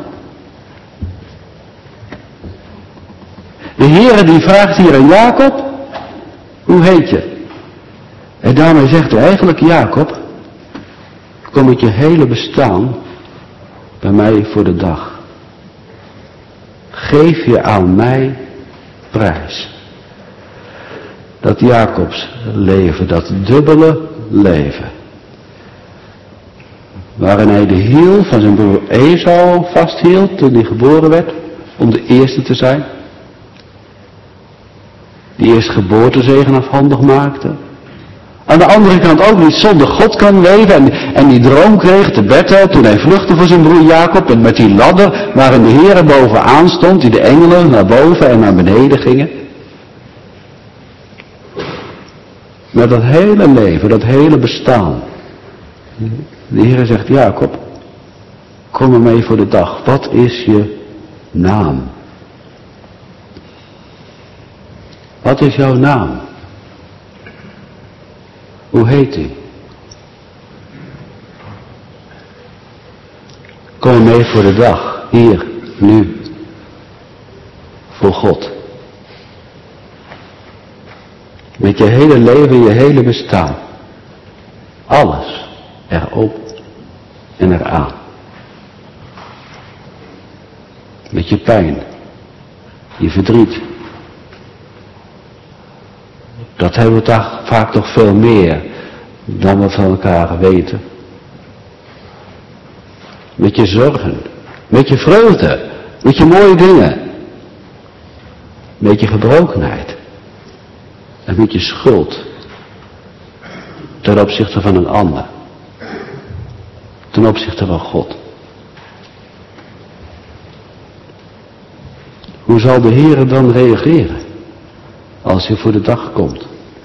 De Heere die vraagt hier aan Jacob, hoe heet je? En daarmee zegt hij eigenlijk, Jacob, kom met je hele bestaan bij mij voor de dag. Geef je aan mij prijs. Dat Jacobs leven, dat dubbele leven. Waarin hij de hiel van zijn broer Esau vasthield toen hij geboren werd, om de eerste te zijn. Die eerstgeboortezegen afhandig maakte. Aan de andere kant ook niet zonder God kan leven en die droom kreeg te Bethel toen hij vluchtte voor zijn broer Jacob en met die ladder waarin de Heere bovenaan stond, die de engelen naar boven en naar beneden gingen. Met dat hele leven, dat hele bestaan. De Heere zegt, Jacob, kom er mee voor de dag. Wat is je naam? Wat is jouw naam? Hoe heet u? Kom er mee voor de dag. Hier, nu. Voor God. Met je hele leven, je hele bestaan. Alles erop en eraan. Met je pijn, je verdriet. Dat hebben we toch vaak toch veel meer dan we van elkaar weten. Met je zorgen, met je vreugde, met je mooie dingen. Met je gebrokenheid. En met je schuld. Ten opzichte van een ander. Ten opzichte van God. Hoe zal de Heere dan reageren? Als hij voor de dag komt.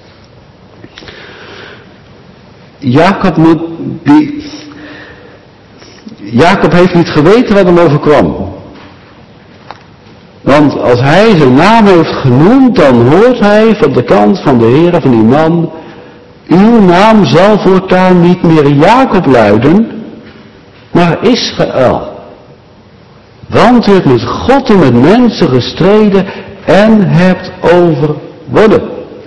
Jacob heeft niet geweten wat hem overkwam. Want als hij zijn naam heeft genoemd, dan hoort hij van de kant van de Heere, van die man, uw naam zal voortaan niet meer Jacob luiden, maar Israël. Want u hebt met God en met mensen gestreden en hebt overwonnen.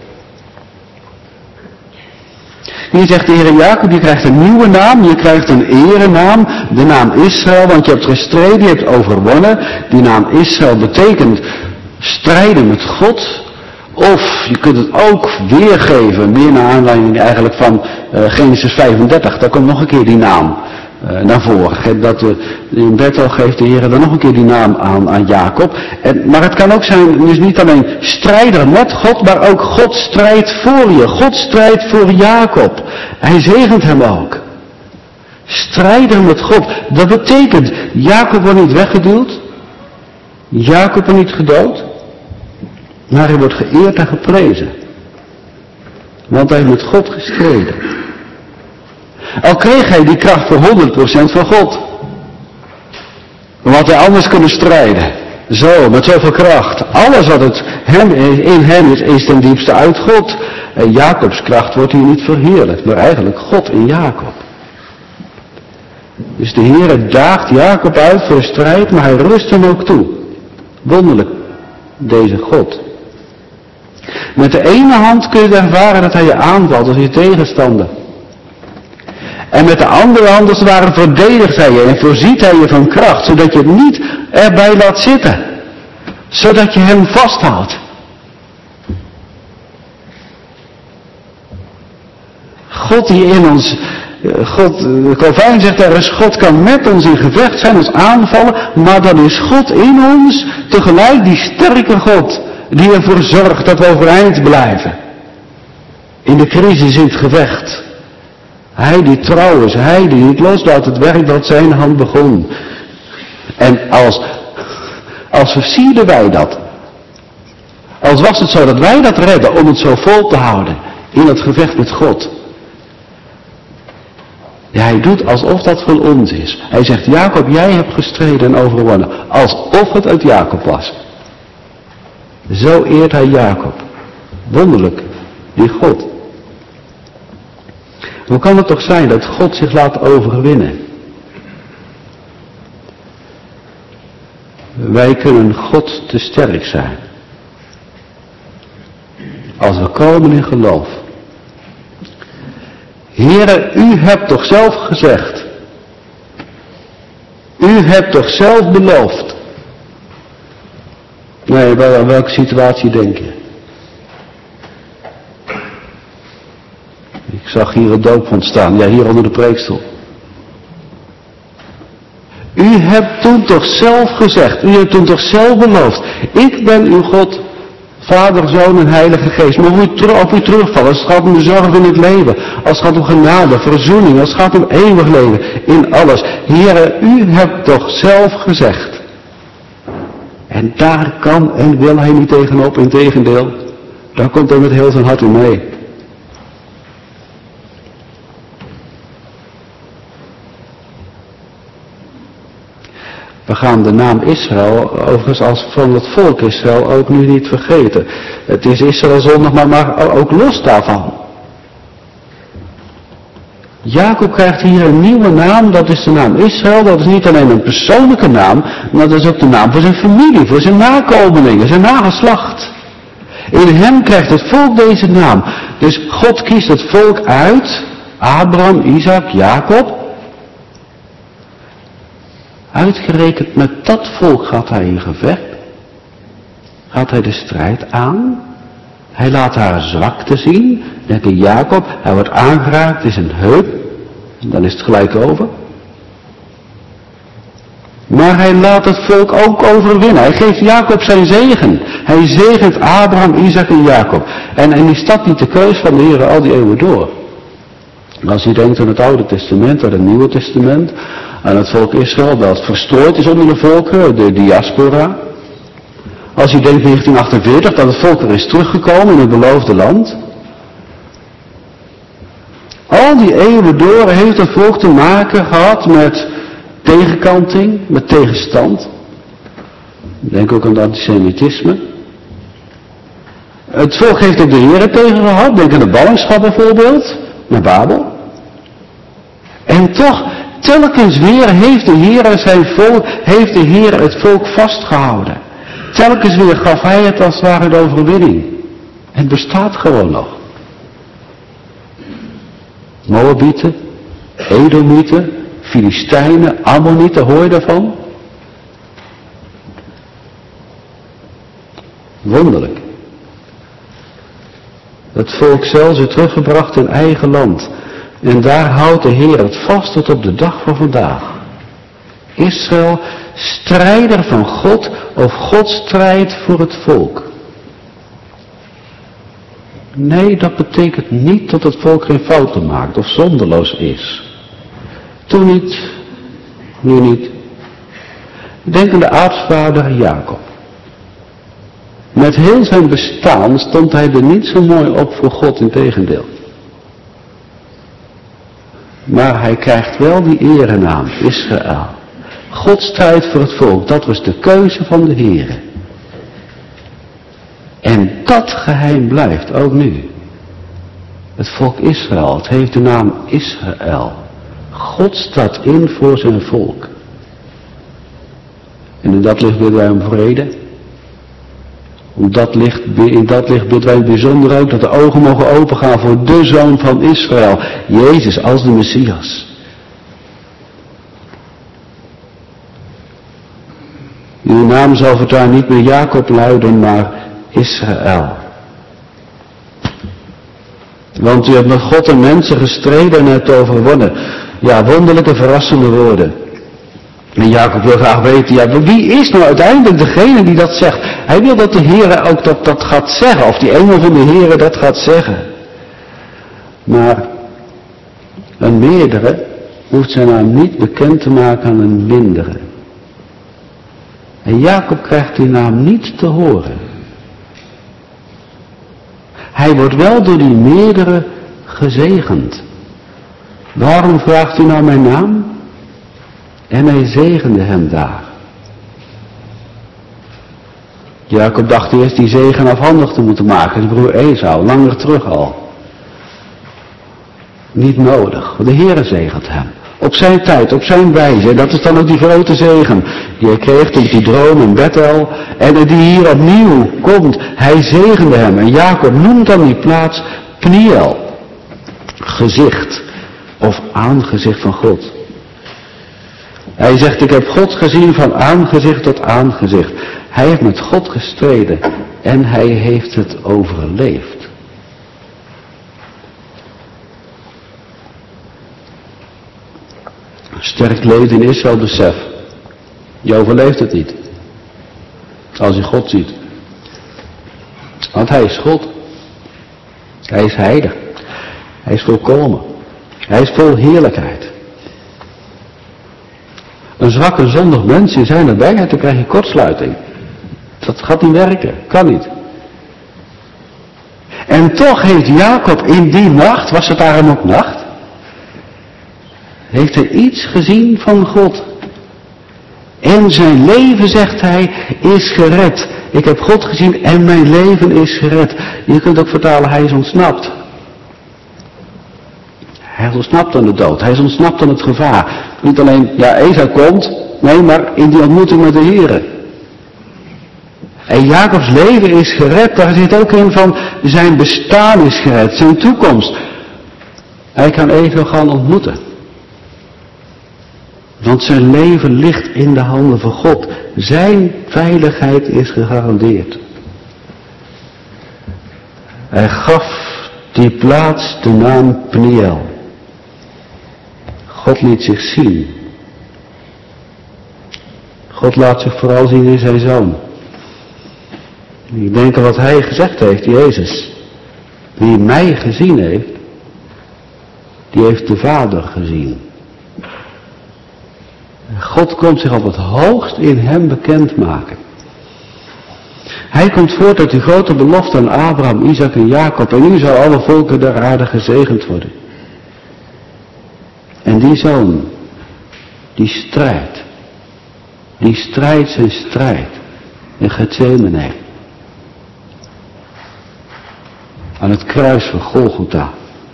Hier zegt de Heer Jacob, je krijgt een nieuwe naam, je krijgt een erenaam, de naam Israël, want je hebt gestreden, je hebt overwonnen. Die naam Israël betekent strijden met God. Of je kunt het ook weergeven, meer naar aanleiding eigenlijk van Genesis 35, daar komt nog een keer die naam naar voren. In Bethel geeft de Heer dan nog een keer die naam aan Jacob. Maar het kan ook zijn, dus niet alleen strijder met God, maar ook God strijdt voor je. God strijdt voor Jacob. Hij zegent hem ook. Strijder met God. Dat betekent, Jacob wordt niet weggeduwd. Jacob wordt niet gedood. Maar hij wordt geëerd en geprezen. Want hij heeft met God gestreden. Al kreeg hij die kracht voor 100% van God. Want hij anders kunnen strijden. Zo, met zoveel kracht. Alles wat in hem is ten diepste uit God. En Jacobs kracht wordt hier niet verheerlijkt. Maar eigenlijk God in Jacob. Dus de Heer daagt Jacob uit voor de strijd. Maar hij rust hem ook toe. Wonderlijk. Deze God. Met de ene hand kun je ervaren dat hij je aanvalt als je tegenstander. En met de andere hand als het ware verdedigt hij je en voorziet hij je van kracht, zodat je het niet erbij laat zitten. Zodat je hem vasthoudt. God die in ons, Calvijn zegt daar eens, God kan met ons in gevecht zijn, ons aanvallen, maar dan is God in ons tegelijk die sterke God, die ervoor zorgt dat we overeind blijven. In de crisis, in het gevecht. Hij die trouw is, hij die niet loslaat het werk dat zijn hand begon. En als versierden wij dat. Als was het zo dat wij dat redden om het zo vol te houden in het gevecht met God. Ja, hij doet alsof dat van ons is. Hij zegt, Jacob, jij hebt gestreden en overwonnen. Alsof het uit Jacob was. Zo eert hij Jacob. Wonderlijk, die God. Hoe kan het toch zijn dat God zich laat overwinnen? Wij kunnen God te sterk zijn. Als we komen in geloof. Heere, u hebt toch zelf gezegd. U hebt toch zelf beloofd. Nee, aan welke situatie denk je? Ik zag hier een doopvond staan. Ja, hier onder de preekstoel. U hebt toen toch zelf gezegd. U hebt toen toch zelf beloofd. Ik ben uw God, Vader, Zoon en Heilige Geest. Maar op u terugvallen. Als het gaat om de zorg in het leven. Als het gaat om genade, verzoening. Als het gaat om eeuwig leven. In alles. Heere, u hebt toch zelf gezegd. En daar kan en wil hij niet tegenop. Integendeel. Daar komt hij met heel zijn hart in mee. We gaan de naam Israël, overigens als van het volk Israël, ook nu niet vergeten. Het is Israël zondag, maar ook los daarvan. Jacob krijgt hier een nieuwe naam, dat is de naam Israël. Dat is niet alleen een persoonlijke naam, maar dat is ook de naam voor zijn familie, voor zijn nakomelingen, zijn nageslacht. In hem krijgt het volk deze naam. Dus God kiest het volk uit, Abraham, Isaac, Jacob. Uitgerekend met dat volk gaat hij in gevecht. Gaat hij de strijd aan. Hij laat haar zwakte zien. Denk aan Jacob. Hij wordt aangeraakt in zijn heup. En dan is het gelijk over. Maar hij laat het volk ook overwinnen. Hij geeft Jacob zijn zegen. Hij zegent Abraham, Isaac en Jacob. En is dat niet de keus van de Heer al die eeuwen door? Als je denkt aan het Oude Testament, aan het Nieuwe Testament, aan het volk Israël, dat verstrooid is onder de volken, de diaspora. Als je denkt 1948, dat het volk er is teruggekomen in het beloofde land. Al die eeuwen door heeft het volk te maken gehad met tegenkanting, met tegenstand. Denk ook aan het antisemitisme. Het volk heeft ook de Heer tegen gehad, denk aan de ballingschap bijvoorbeeld, naar Babel. En toch, telkens weer heeft de Heer het volk vastgehouden. Telkens weer gaf hij het als het ware de overwinning. Het bestaat gewoon nog. Moabieten, Edomieten, Filistijnen, Ammonieten, hoor je daarvan? Wonderlijk. Het volk zelfs is teruggebracht in eigen land. En daar houdt de Heer het vast tot op de dag van vandaag. Israël, strijder van God, of God strijdt voor het volk. Nee, dat betekent niet dat het volk geen fouten maakt of zonderloos is. Toen niet, nu niet. Denk aan de aartsvader Jacob. Met heel zijn bestaan stond hij er niet zo mooi op voor God, integendeel. Maar hij krijgt wel die erenaam, Israël. God strijdt voor het volk, dat was de keuze van de Heer. En dat geheim blijft ook nu. Het volk Israël, het heeft de naam Israël. God staat in voor zijn volk. En in dat licht bidden wij om vrede. In dat licht bidden wij bijzonder ook dat de ogen mogen opengaan voor de Zoon van Israël. Jezus als de Messias. Uw naam zal voortaan niet meer Jacob luiden, maar Israël. Want u hebt met God en mensen gestreden en hebt overwonnen. Ja, wonderlijke, verrassende woorden. En Jacob wil graag weten, ja, wie is nou uiteindelijk degene die dat zegt? Hij wil dat de Heer ook dat gaat zeggen, of die engel van de Heer dat gaat zeggen. Maar een meerdere hoeft zijn naam niet bekend te maken aan een mindere. En Jacob krijgt die naam niet te horen. Hij wordt wel door die meerdere gezegend. Waarom vraagt u nou mijn naam? En hij zegende hem daar. Jacob dacht eerst die zegen afhandig te moeten maken. Zijn broer Esau, langer terug al. Niet nodig, want de Heere zegent hem. Op zijn tijd, op zijn wijze. En dat is dan ook die grote zegen die hij kreeg tot die droom in Bethel. En die hier opnieuw komt. Hij zegende hem. En Jacob noemt dan die plaats Pniel. Gezicht. Of aangezicht van God. Hij zegt, ik heb God gezien van aangezicht tot aangezicht. Hij heeft met God gestreden. En hij heeft het overleefd. Sterk leven in Israël besef. Je overleeft het niet. Als je God ziet. Want hij is God. Hij is heilig. Hij is volkomen. Hij is vol heerlijkheid. Een zwakke zondig mens in zijn nabijheid, dan krijg je kortsluiting. Dat gaat niet werken. Kan niet. En toch heeft Jacob in die nacht, was het daarom ook nacht, heeft hij iets gezien van God. En zijn leven, zegt hij, is gered. Ik heb God gezien en mijn leven is gered. Je kunt ook vertalen, hij is ontsnapt. Hij is ontsnapt aan de dood. Hij is ontsnapt aan het gevaar. Niet alleen, ja, Esau komt. Nee, maar in die ontmoeting met de Heere. En Jacobs leven is gered. Daar zit ook in van, zijn bestaan is gered. Zijn toekomst. Hij kan Esau gaan ontmoeten. Want zijn leven ligt in de handen van God. Zijn veiligheid is gegarandeerd. Hij gaf die plaats de naam Pniel. God liet zich zien. God laat zich vooral zien in zijn Zoon. Ik denk aan wat hij gezegd heeft, Jezus. Wie mij gezien heeft, die heeft de Vader gezien. God komt zich op het hoogst in hem bekendmaken. Hij komt voort uit die grote belofte aan Abraham, Isaac en Jacob. En nu zal alle volken der aarde gezegend worden. En die zoon, die strijdt. Die strijdt zijn strijd in Gethsemane. Aan het kruis van Golgotha.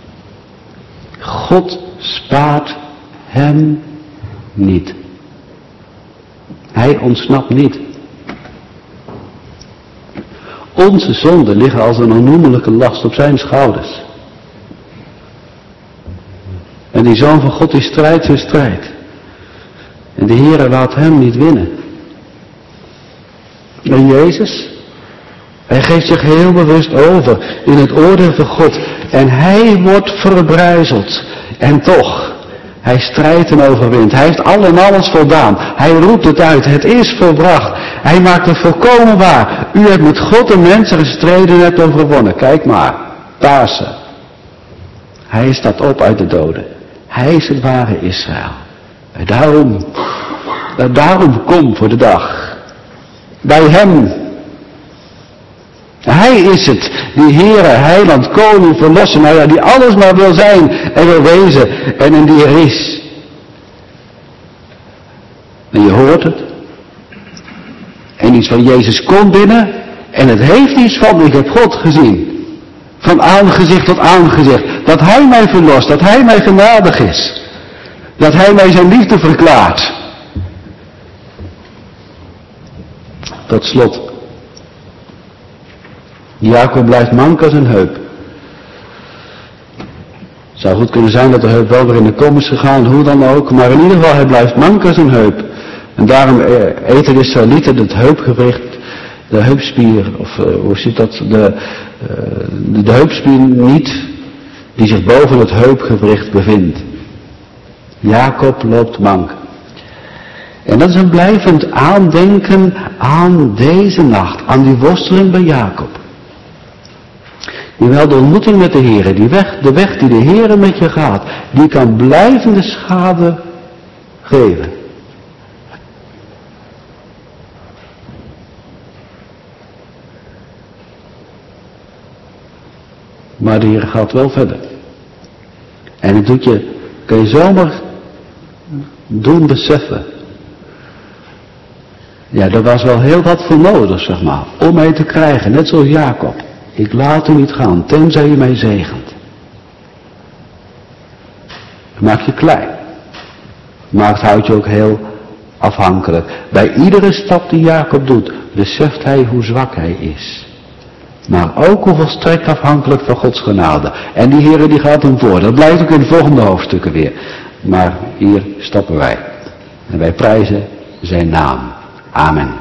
God spaart hem niet. Hij ontsnapt niet. Onze zonden liggen als een onnoemelijke last op zijn schouders. En die Zoon van God die strijdt zijn strijd. En de Heere laat hem niet winnen. En Jezus, hij geeft zich heel bewust over in het oordeel van God. En hij wordt verbrijzeld. En toch, hij strijdt en overwint. Hij heeft al en alles voldaan. Hij roept het uit. Het is volbracht. Hij maakt het volkomen waar. U hebt met God en mensen gestreden en hebt overwonnen. Kijk maar. Pasen. Hij staat op uit de doden. Hij is het ware Israël. En daarom kom voor de dag. Bij hem. Hij is het, die Heere, Heiland, Koning, Verlosser, nou ja, die alles maar wil zijn en wil wezen en in die er is. En je hoort het. En iets van Jezus komt binnen en het heeft iets van, ik heb God gezien. Van aangezicht tot aangezicht. Dat Hij mij verlost, dat Hij mij genadig is. Dat Hij mij zijn liefde verklaart. Tot slot. Jacob blijft mank als een heup. Het zou goed kunnen zijn dat de heup wel weer in de kom is gegaan, hoe dan ook. Maar in ieder geval, hij blijft mank als een heup. En daarom eten de Israëlieten het heupgewricht, de heupspier, of hoe zit dat, de heupspier niet, die zich boven het heupgewricht bevindt. Jacob loopt mank. En dat is een blijvend aandenken aan deze nacht, aan die worsteling bij Jacob. Jawel, de ontmoeting met de Heer, de weg die de Heer met je gaat, die kan blijvende schade geven. Maar de Heer gaat wel verder. En het kan je zomaar doen beseffen. Ja, er was wel heel wat voor nodig, zeg maar, om mij te krijgen, net zoals Jacob. Ik laat u niet gaan, tenzij u mij zegent. Maak je klein. Houdt je ook heel afhankelijk. Bij iedere stap die Jacob doet, beseft hij hoe zwak hij is. Maar ook hoe volstrekt afhankelijk van Gods genade. En die Heer die gaat hem voor. Dat blijkt ook in de volgende hoofdstukken weer. Maar hier stappen wij. En wij prijzen zijn naam. Amen.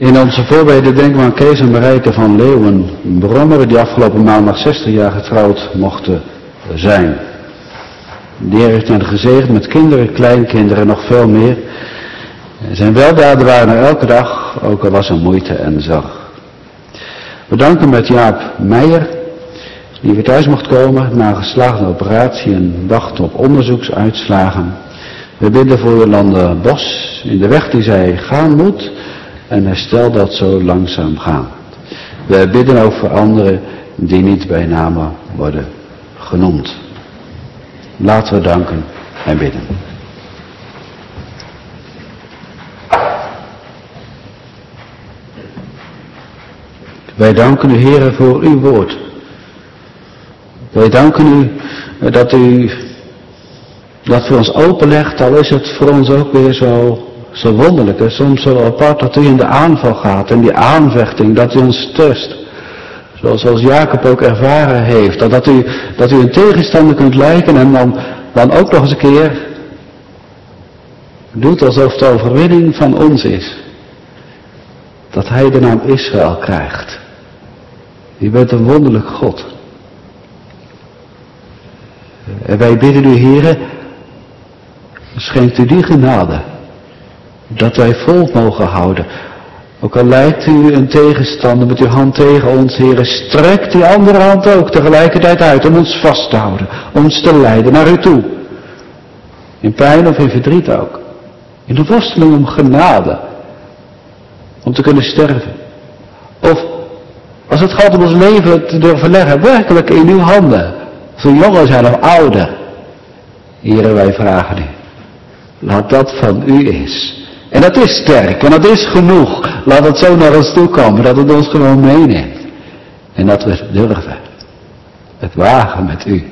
In onze voorbeden denken we aan Kees en Marijke van Leeuwen-Brommer, die afgelopen maandag 60 jaar getrouwd mochten zijn. De Heer heeft hen gezegend met kinderen, kleinkinderen en nog veel meer. Zijn weldaden waren er elke dag, ook al was er moeite en zorg. We danken met Jaap Meijer, die weer thuis mocht komen na een geslaagde operatie en wacht op onderzoeksuitslagen. We bidden voor Jolande Bos in de weg die zij gaan moet en herstel dat zo langzaam gaat. We bidden ook voor anderen die niet bij name worden genoemd. Laten we danken en bidden. Wij danken u, Heere, voor uw woord. Wij danken u dat u dat voor ons openlegt, al is het voor ons ook weer zo wonderlijk en soms zo apart, dat u in de aanval gaat en die aanvechting, dat u ons trust. Zoals Jacob ook ervaren heeft, dat u een tegenstander kunt lijken en dan ook nog eens een keer doet alsof de overwinning van ons is. Dat hij de naam Israël krijgt. U bent een wonderlijk God. En wij bidden u, Heere, schenkt u die genade, dat wij vol mogen houden. Ook al lijkt u een tegenstander met uw hand tegen ons, Heere, strek die andere hand ook tegelijkertijd uit om ons vast te houden, om ons te leiden naar u toe. In pijn of in verdriet ook. In de worsteling om genade, om te kunnen sterven. Of, als het gaat om ons leven te durven leggen, werkelijk in uw handen. Of we jonger zijn of ouder. Heere, wij vragen u, laat dat van u is. En dat is sterk en dat is genoeg. Laat het zo naar ons toe komen, dat het ons gewoon meeneemt. En dat we het durven. Het wagen met u.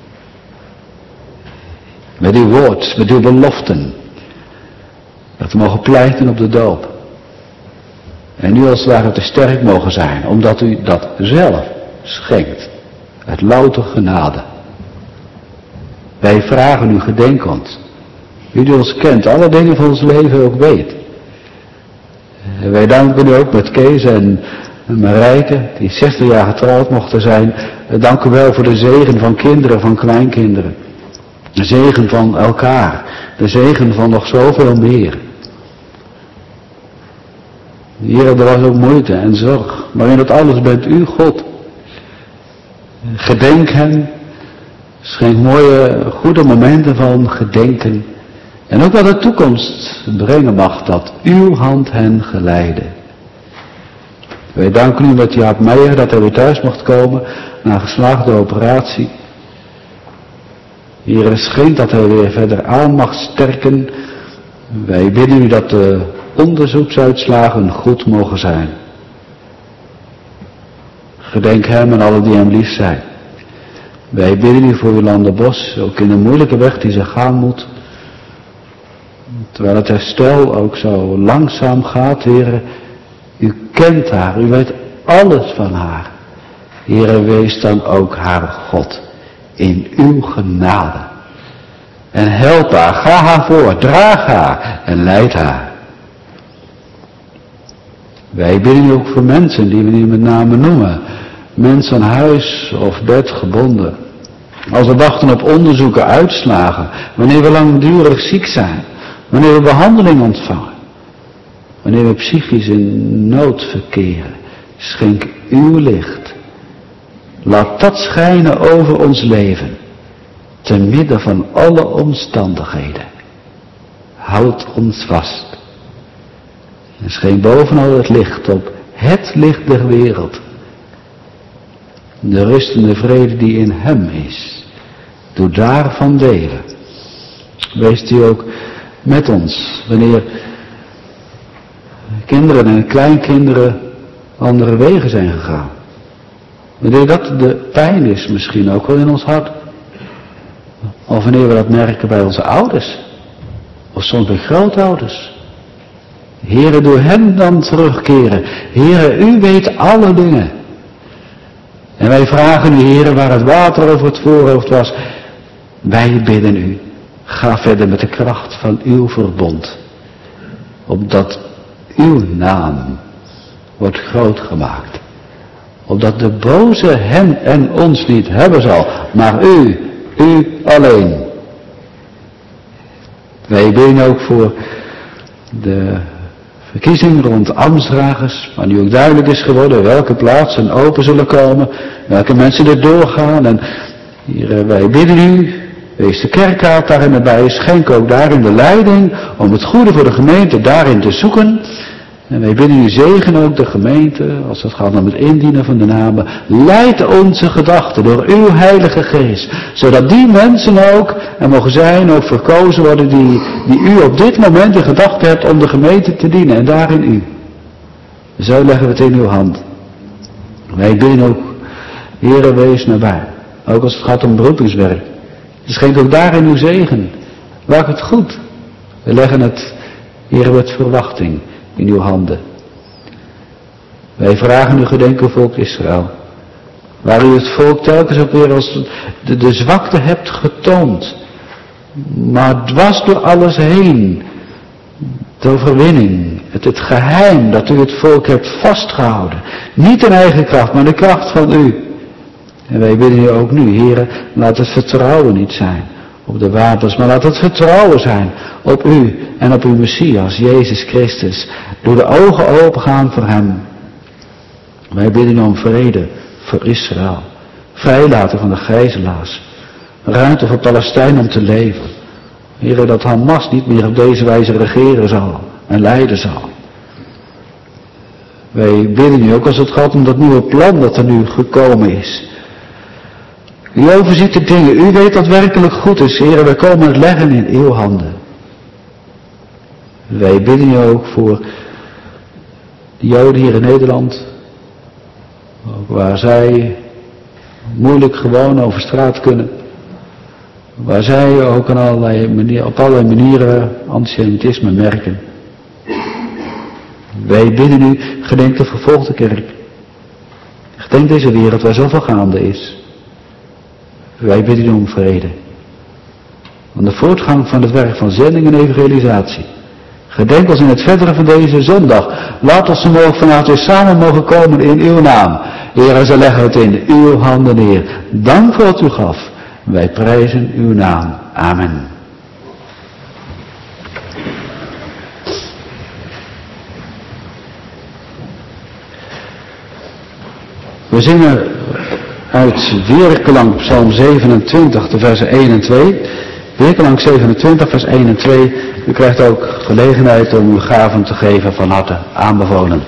Met uw woord, met uw beloften. Dat we mogen pleiten op de doop. En nu als het ware te sterk mogen zijn, omdat u dat zelf schenkt. Uit louter genade. Wij vragen u, gedenk ons. U die ons kent, alle dingen van ons leven ook weet. En wij danken u ook met Kees en Marijke, die 60 jaar getrouwd mochten zijn. Dank u wel voor de zegen van kinderen, van kleinkinderen. De zegen van elkaar. De zegen van nog zoveel meer. Heer, er was ook moeite en zorg. Maar in dat alles bent u God. Gedenk hen. Schenk mooie, goede momenten van gedenken. En ook wat de toekomst brengen mag, dat uw hand hen geleide. Wij danken u met Jaap Meijer dat hij weer thuis mocht komen na een geslaagde operatie. Heer, schenk dat hij weer verder aan mag sterken. Wij bidden u dat de onderzoeksuitslagen goed mogen zijn. Gedenk hem en alle die hem lief zijn. Wij bidden u voor Jolande Bos, ook in de moeilijke weg die ze gaan moet. Terwijl het herstel ook zo langzaam gaat, Heere, u kent haar, u weet alles van haar. Heere, wees dan ook haar God in uw genade. En help haar, ga haar voor, draag haar en leid haar. Wij bidden u ook voor mensen die we niet met name noemen. Mensen aan huis of bed gebonden. Als we wachten op onderzoeken, uitslagen. Wanneer we langdurig ziek zijn. Wanneer we behandeling ontvangen. Wanneer we psychisch in nood verkeren. Schenk uw licht. Laat dat schijnen over ons leven. Te midden van alle omstandigheden. Houd ons vast. En schenk bovenal het licht op het licht der wereld. De rust en de vrede die in hem is. Doe daarvan delen. Wees u ook met ons. Wanneer kinderen en kleinkinderen andere wegen zijn gegaan. Wanneer dat de pijn is misschien ook wel in ons hart. Of wanneer we dat merken bij onze ouders. Of soms bij grootouders. Heere, door hen dan terugkeren. Heere, u weet alle dingen. En wij vragen u, Heere, waar het water over het voorhoofd was. Wij bidden u. Ga verder met de kracht van uw verbond. Opdat uw naam wordt groot gemaakt. Opdat de boze hem en ons niet hebben zal, maar u alleen. Wij bidden ook voor de verkiezing rond ambtsdragers, waar nu ook duidelijk is geworden welke plaatsen open zullen komen, welke mensen er doorgaan. En hier, wij bidden u, wees de kerkraad daarin erbij, schenk ook daarin de leiding om het goede voor de gemeente daarin te zoeken. En wij bidden u, zegen ook de gemeente, als het gaat om het indienen van de namen. Leid onze gedachten door uw heilige geest, zodat die mensen ook, en mogen zijn, ook verkozen worden die u op dit moment in gedachten hebt om de gemeente te dienen. En daarin u. Zo leggen we het in uw hand. Wij bidden ook, Heere, wees nabij. Ook als het gaat om beroepingswerk. Dus schenk ook daarin uw zegen. Maak het goed. We leggen het, Heere, met verwachting in uw handen. Wij vragen u gedenken volk Israël. Waar u het volk telkens ook weer als de zwakte hebt getoond. Maar dwars door alles heen. De overwinning. Het geheim dat u het volk hebt vastgehouden. Niet in eigen kracht, maar de kracht van u. En wij bidden u ook nu, Heere, laat het vertrouwen niet zijn op de wapens, maar laat het vertrouwen zijn op u en op uw Messias, Jezus Christus. Doe de ogen opengaan voor hem. Wij bidden u om vrede voor Israël. Vrijlaten van de gijzelaars. Ruimte voor Palestijn om te leven. Heere, dat Hamas niet meer op deze wijze regeren zal en leiden zal. Wij bidden u ook als het gaat om dat nieuwe plan dat er nu gekomen is. U overziet de dingen. U weet dat werkelijk goed is. Heere, wij komen het leggen in uw handen. Wij bidden u ook voor de Joden hier in Nederland. Ook waar zij moeilijk gewoon over straat kunnen. Waar zij ook op allerlei manieren antisemitisme merken. Wij bidden u, gedenk de vervolgde kerk. Gedenk deze wereld waar zoveel gaande is. Wij bidden u om vrede. Om de voortgang van het werk van zending en evangelisatie. Gedenk ons in het verdere van deze zondag. Laat ons vanavond weer samen mogen komen in uw naam. Heer, ze leggen het in uw handen neer. Dank voor wat u gaf. Wij prijzen uw naam. Amen. We zingen uit Weerklank Psalm 27, de versen 1 en 2. Weerklank 27, vers 1 en 2. U krijgt ook gelegenheid om uw gaven te geven, van harte aanbevolen.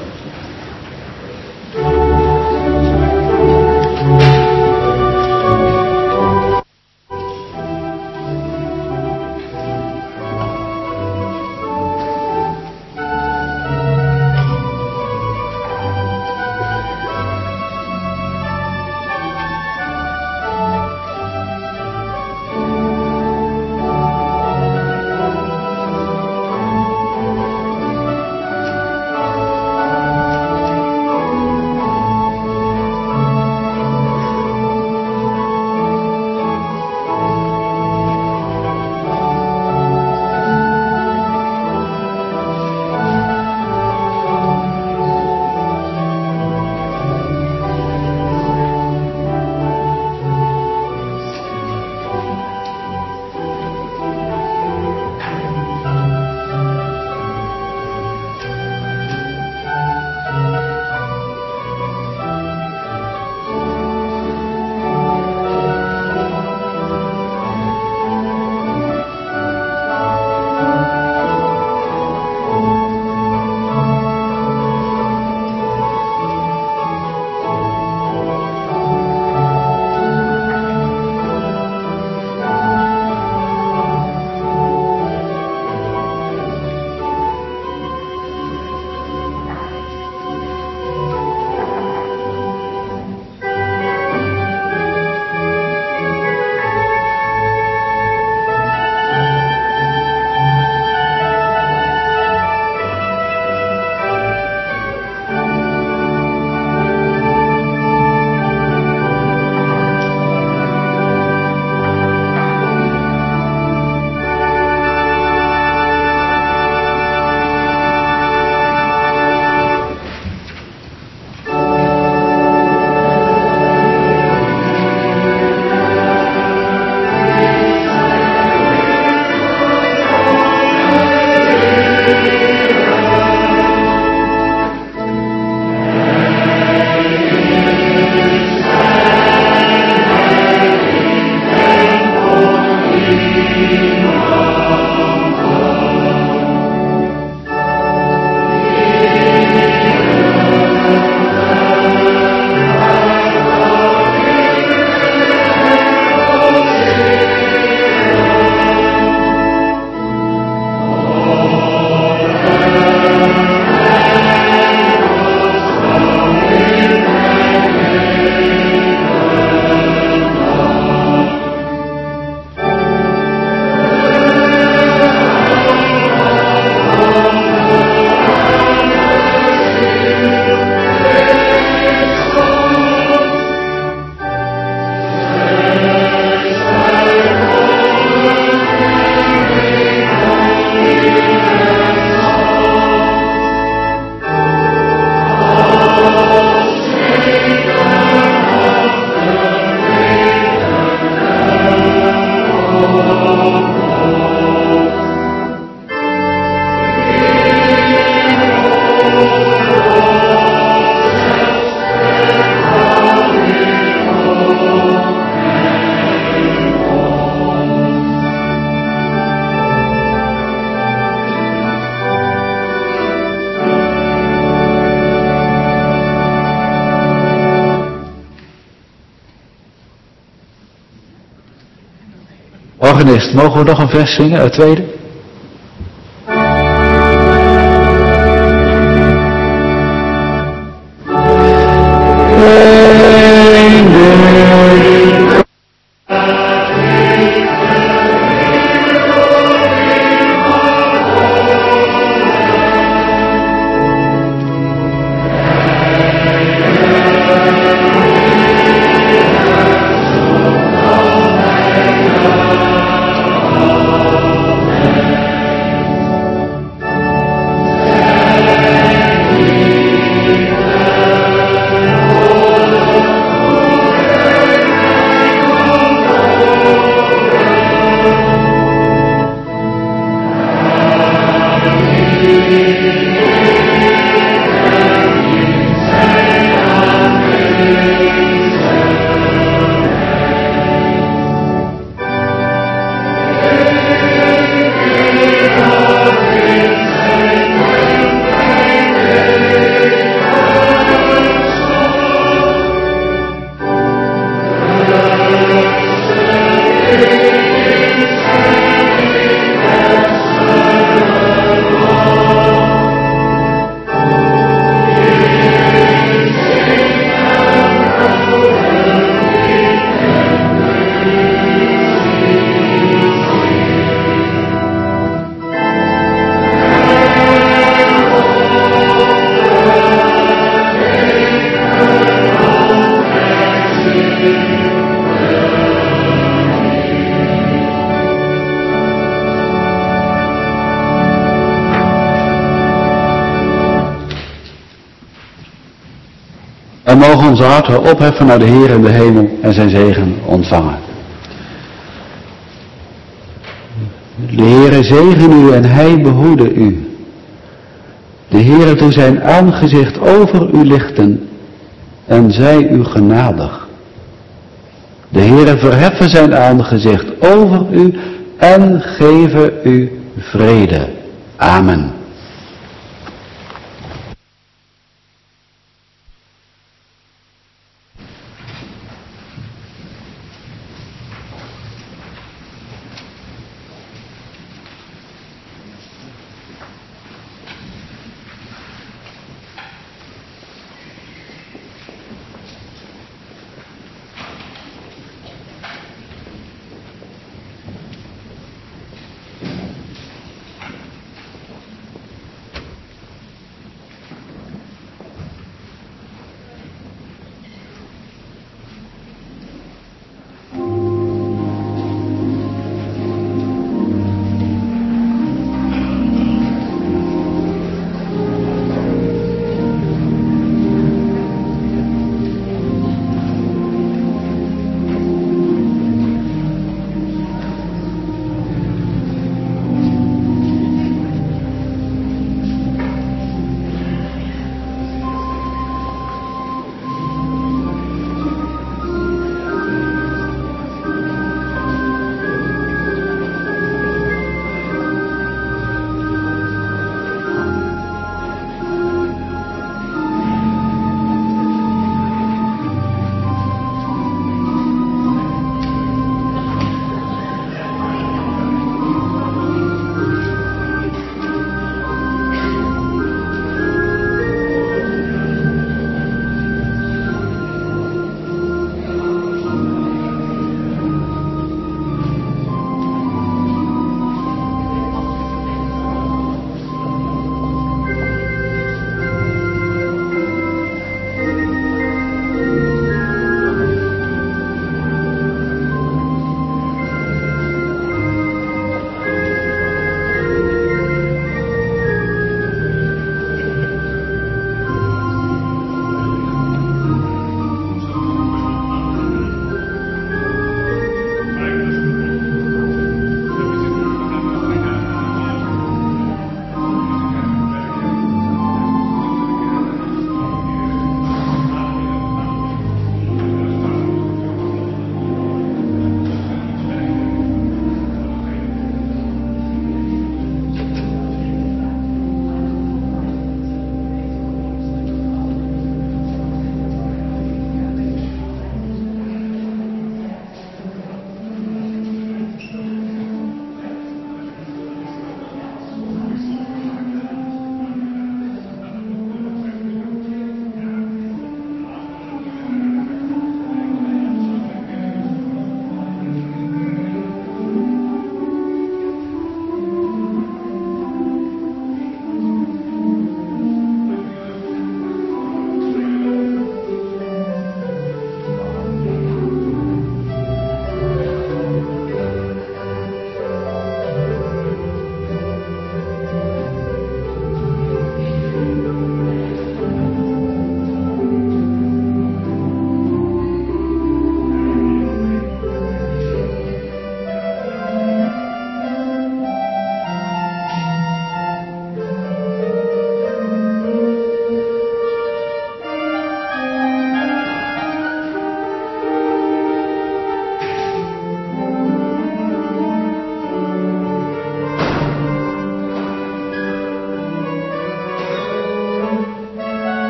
tekst. Mogen we nog een vers zingen, het tweede? En mogen onze harten opheffen naar de Heer in de hemel en zijn zegen ontvangen. De Heere zegen u en hij behoede u. De Heere doe zijn aangezicht over u lichten en zij u genadig. De Heere verheffen zijn aangezicht over u en geven u vrede. Amen.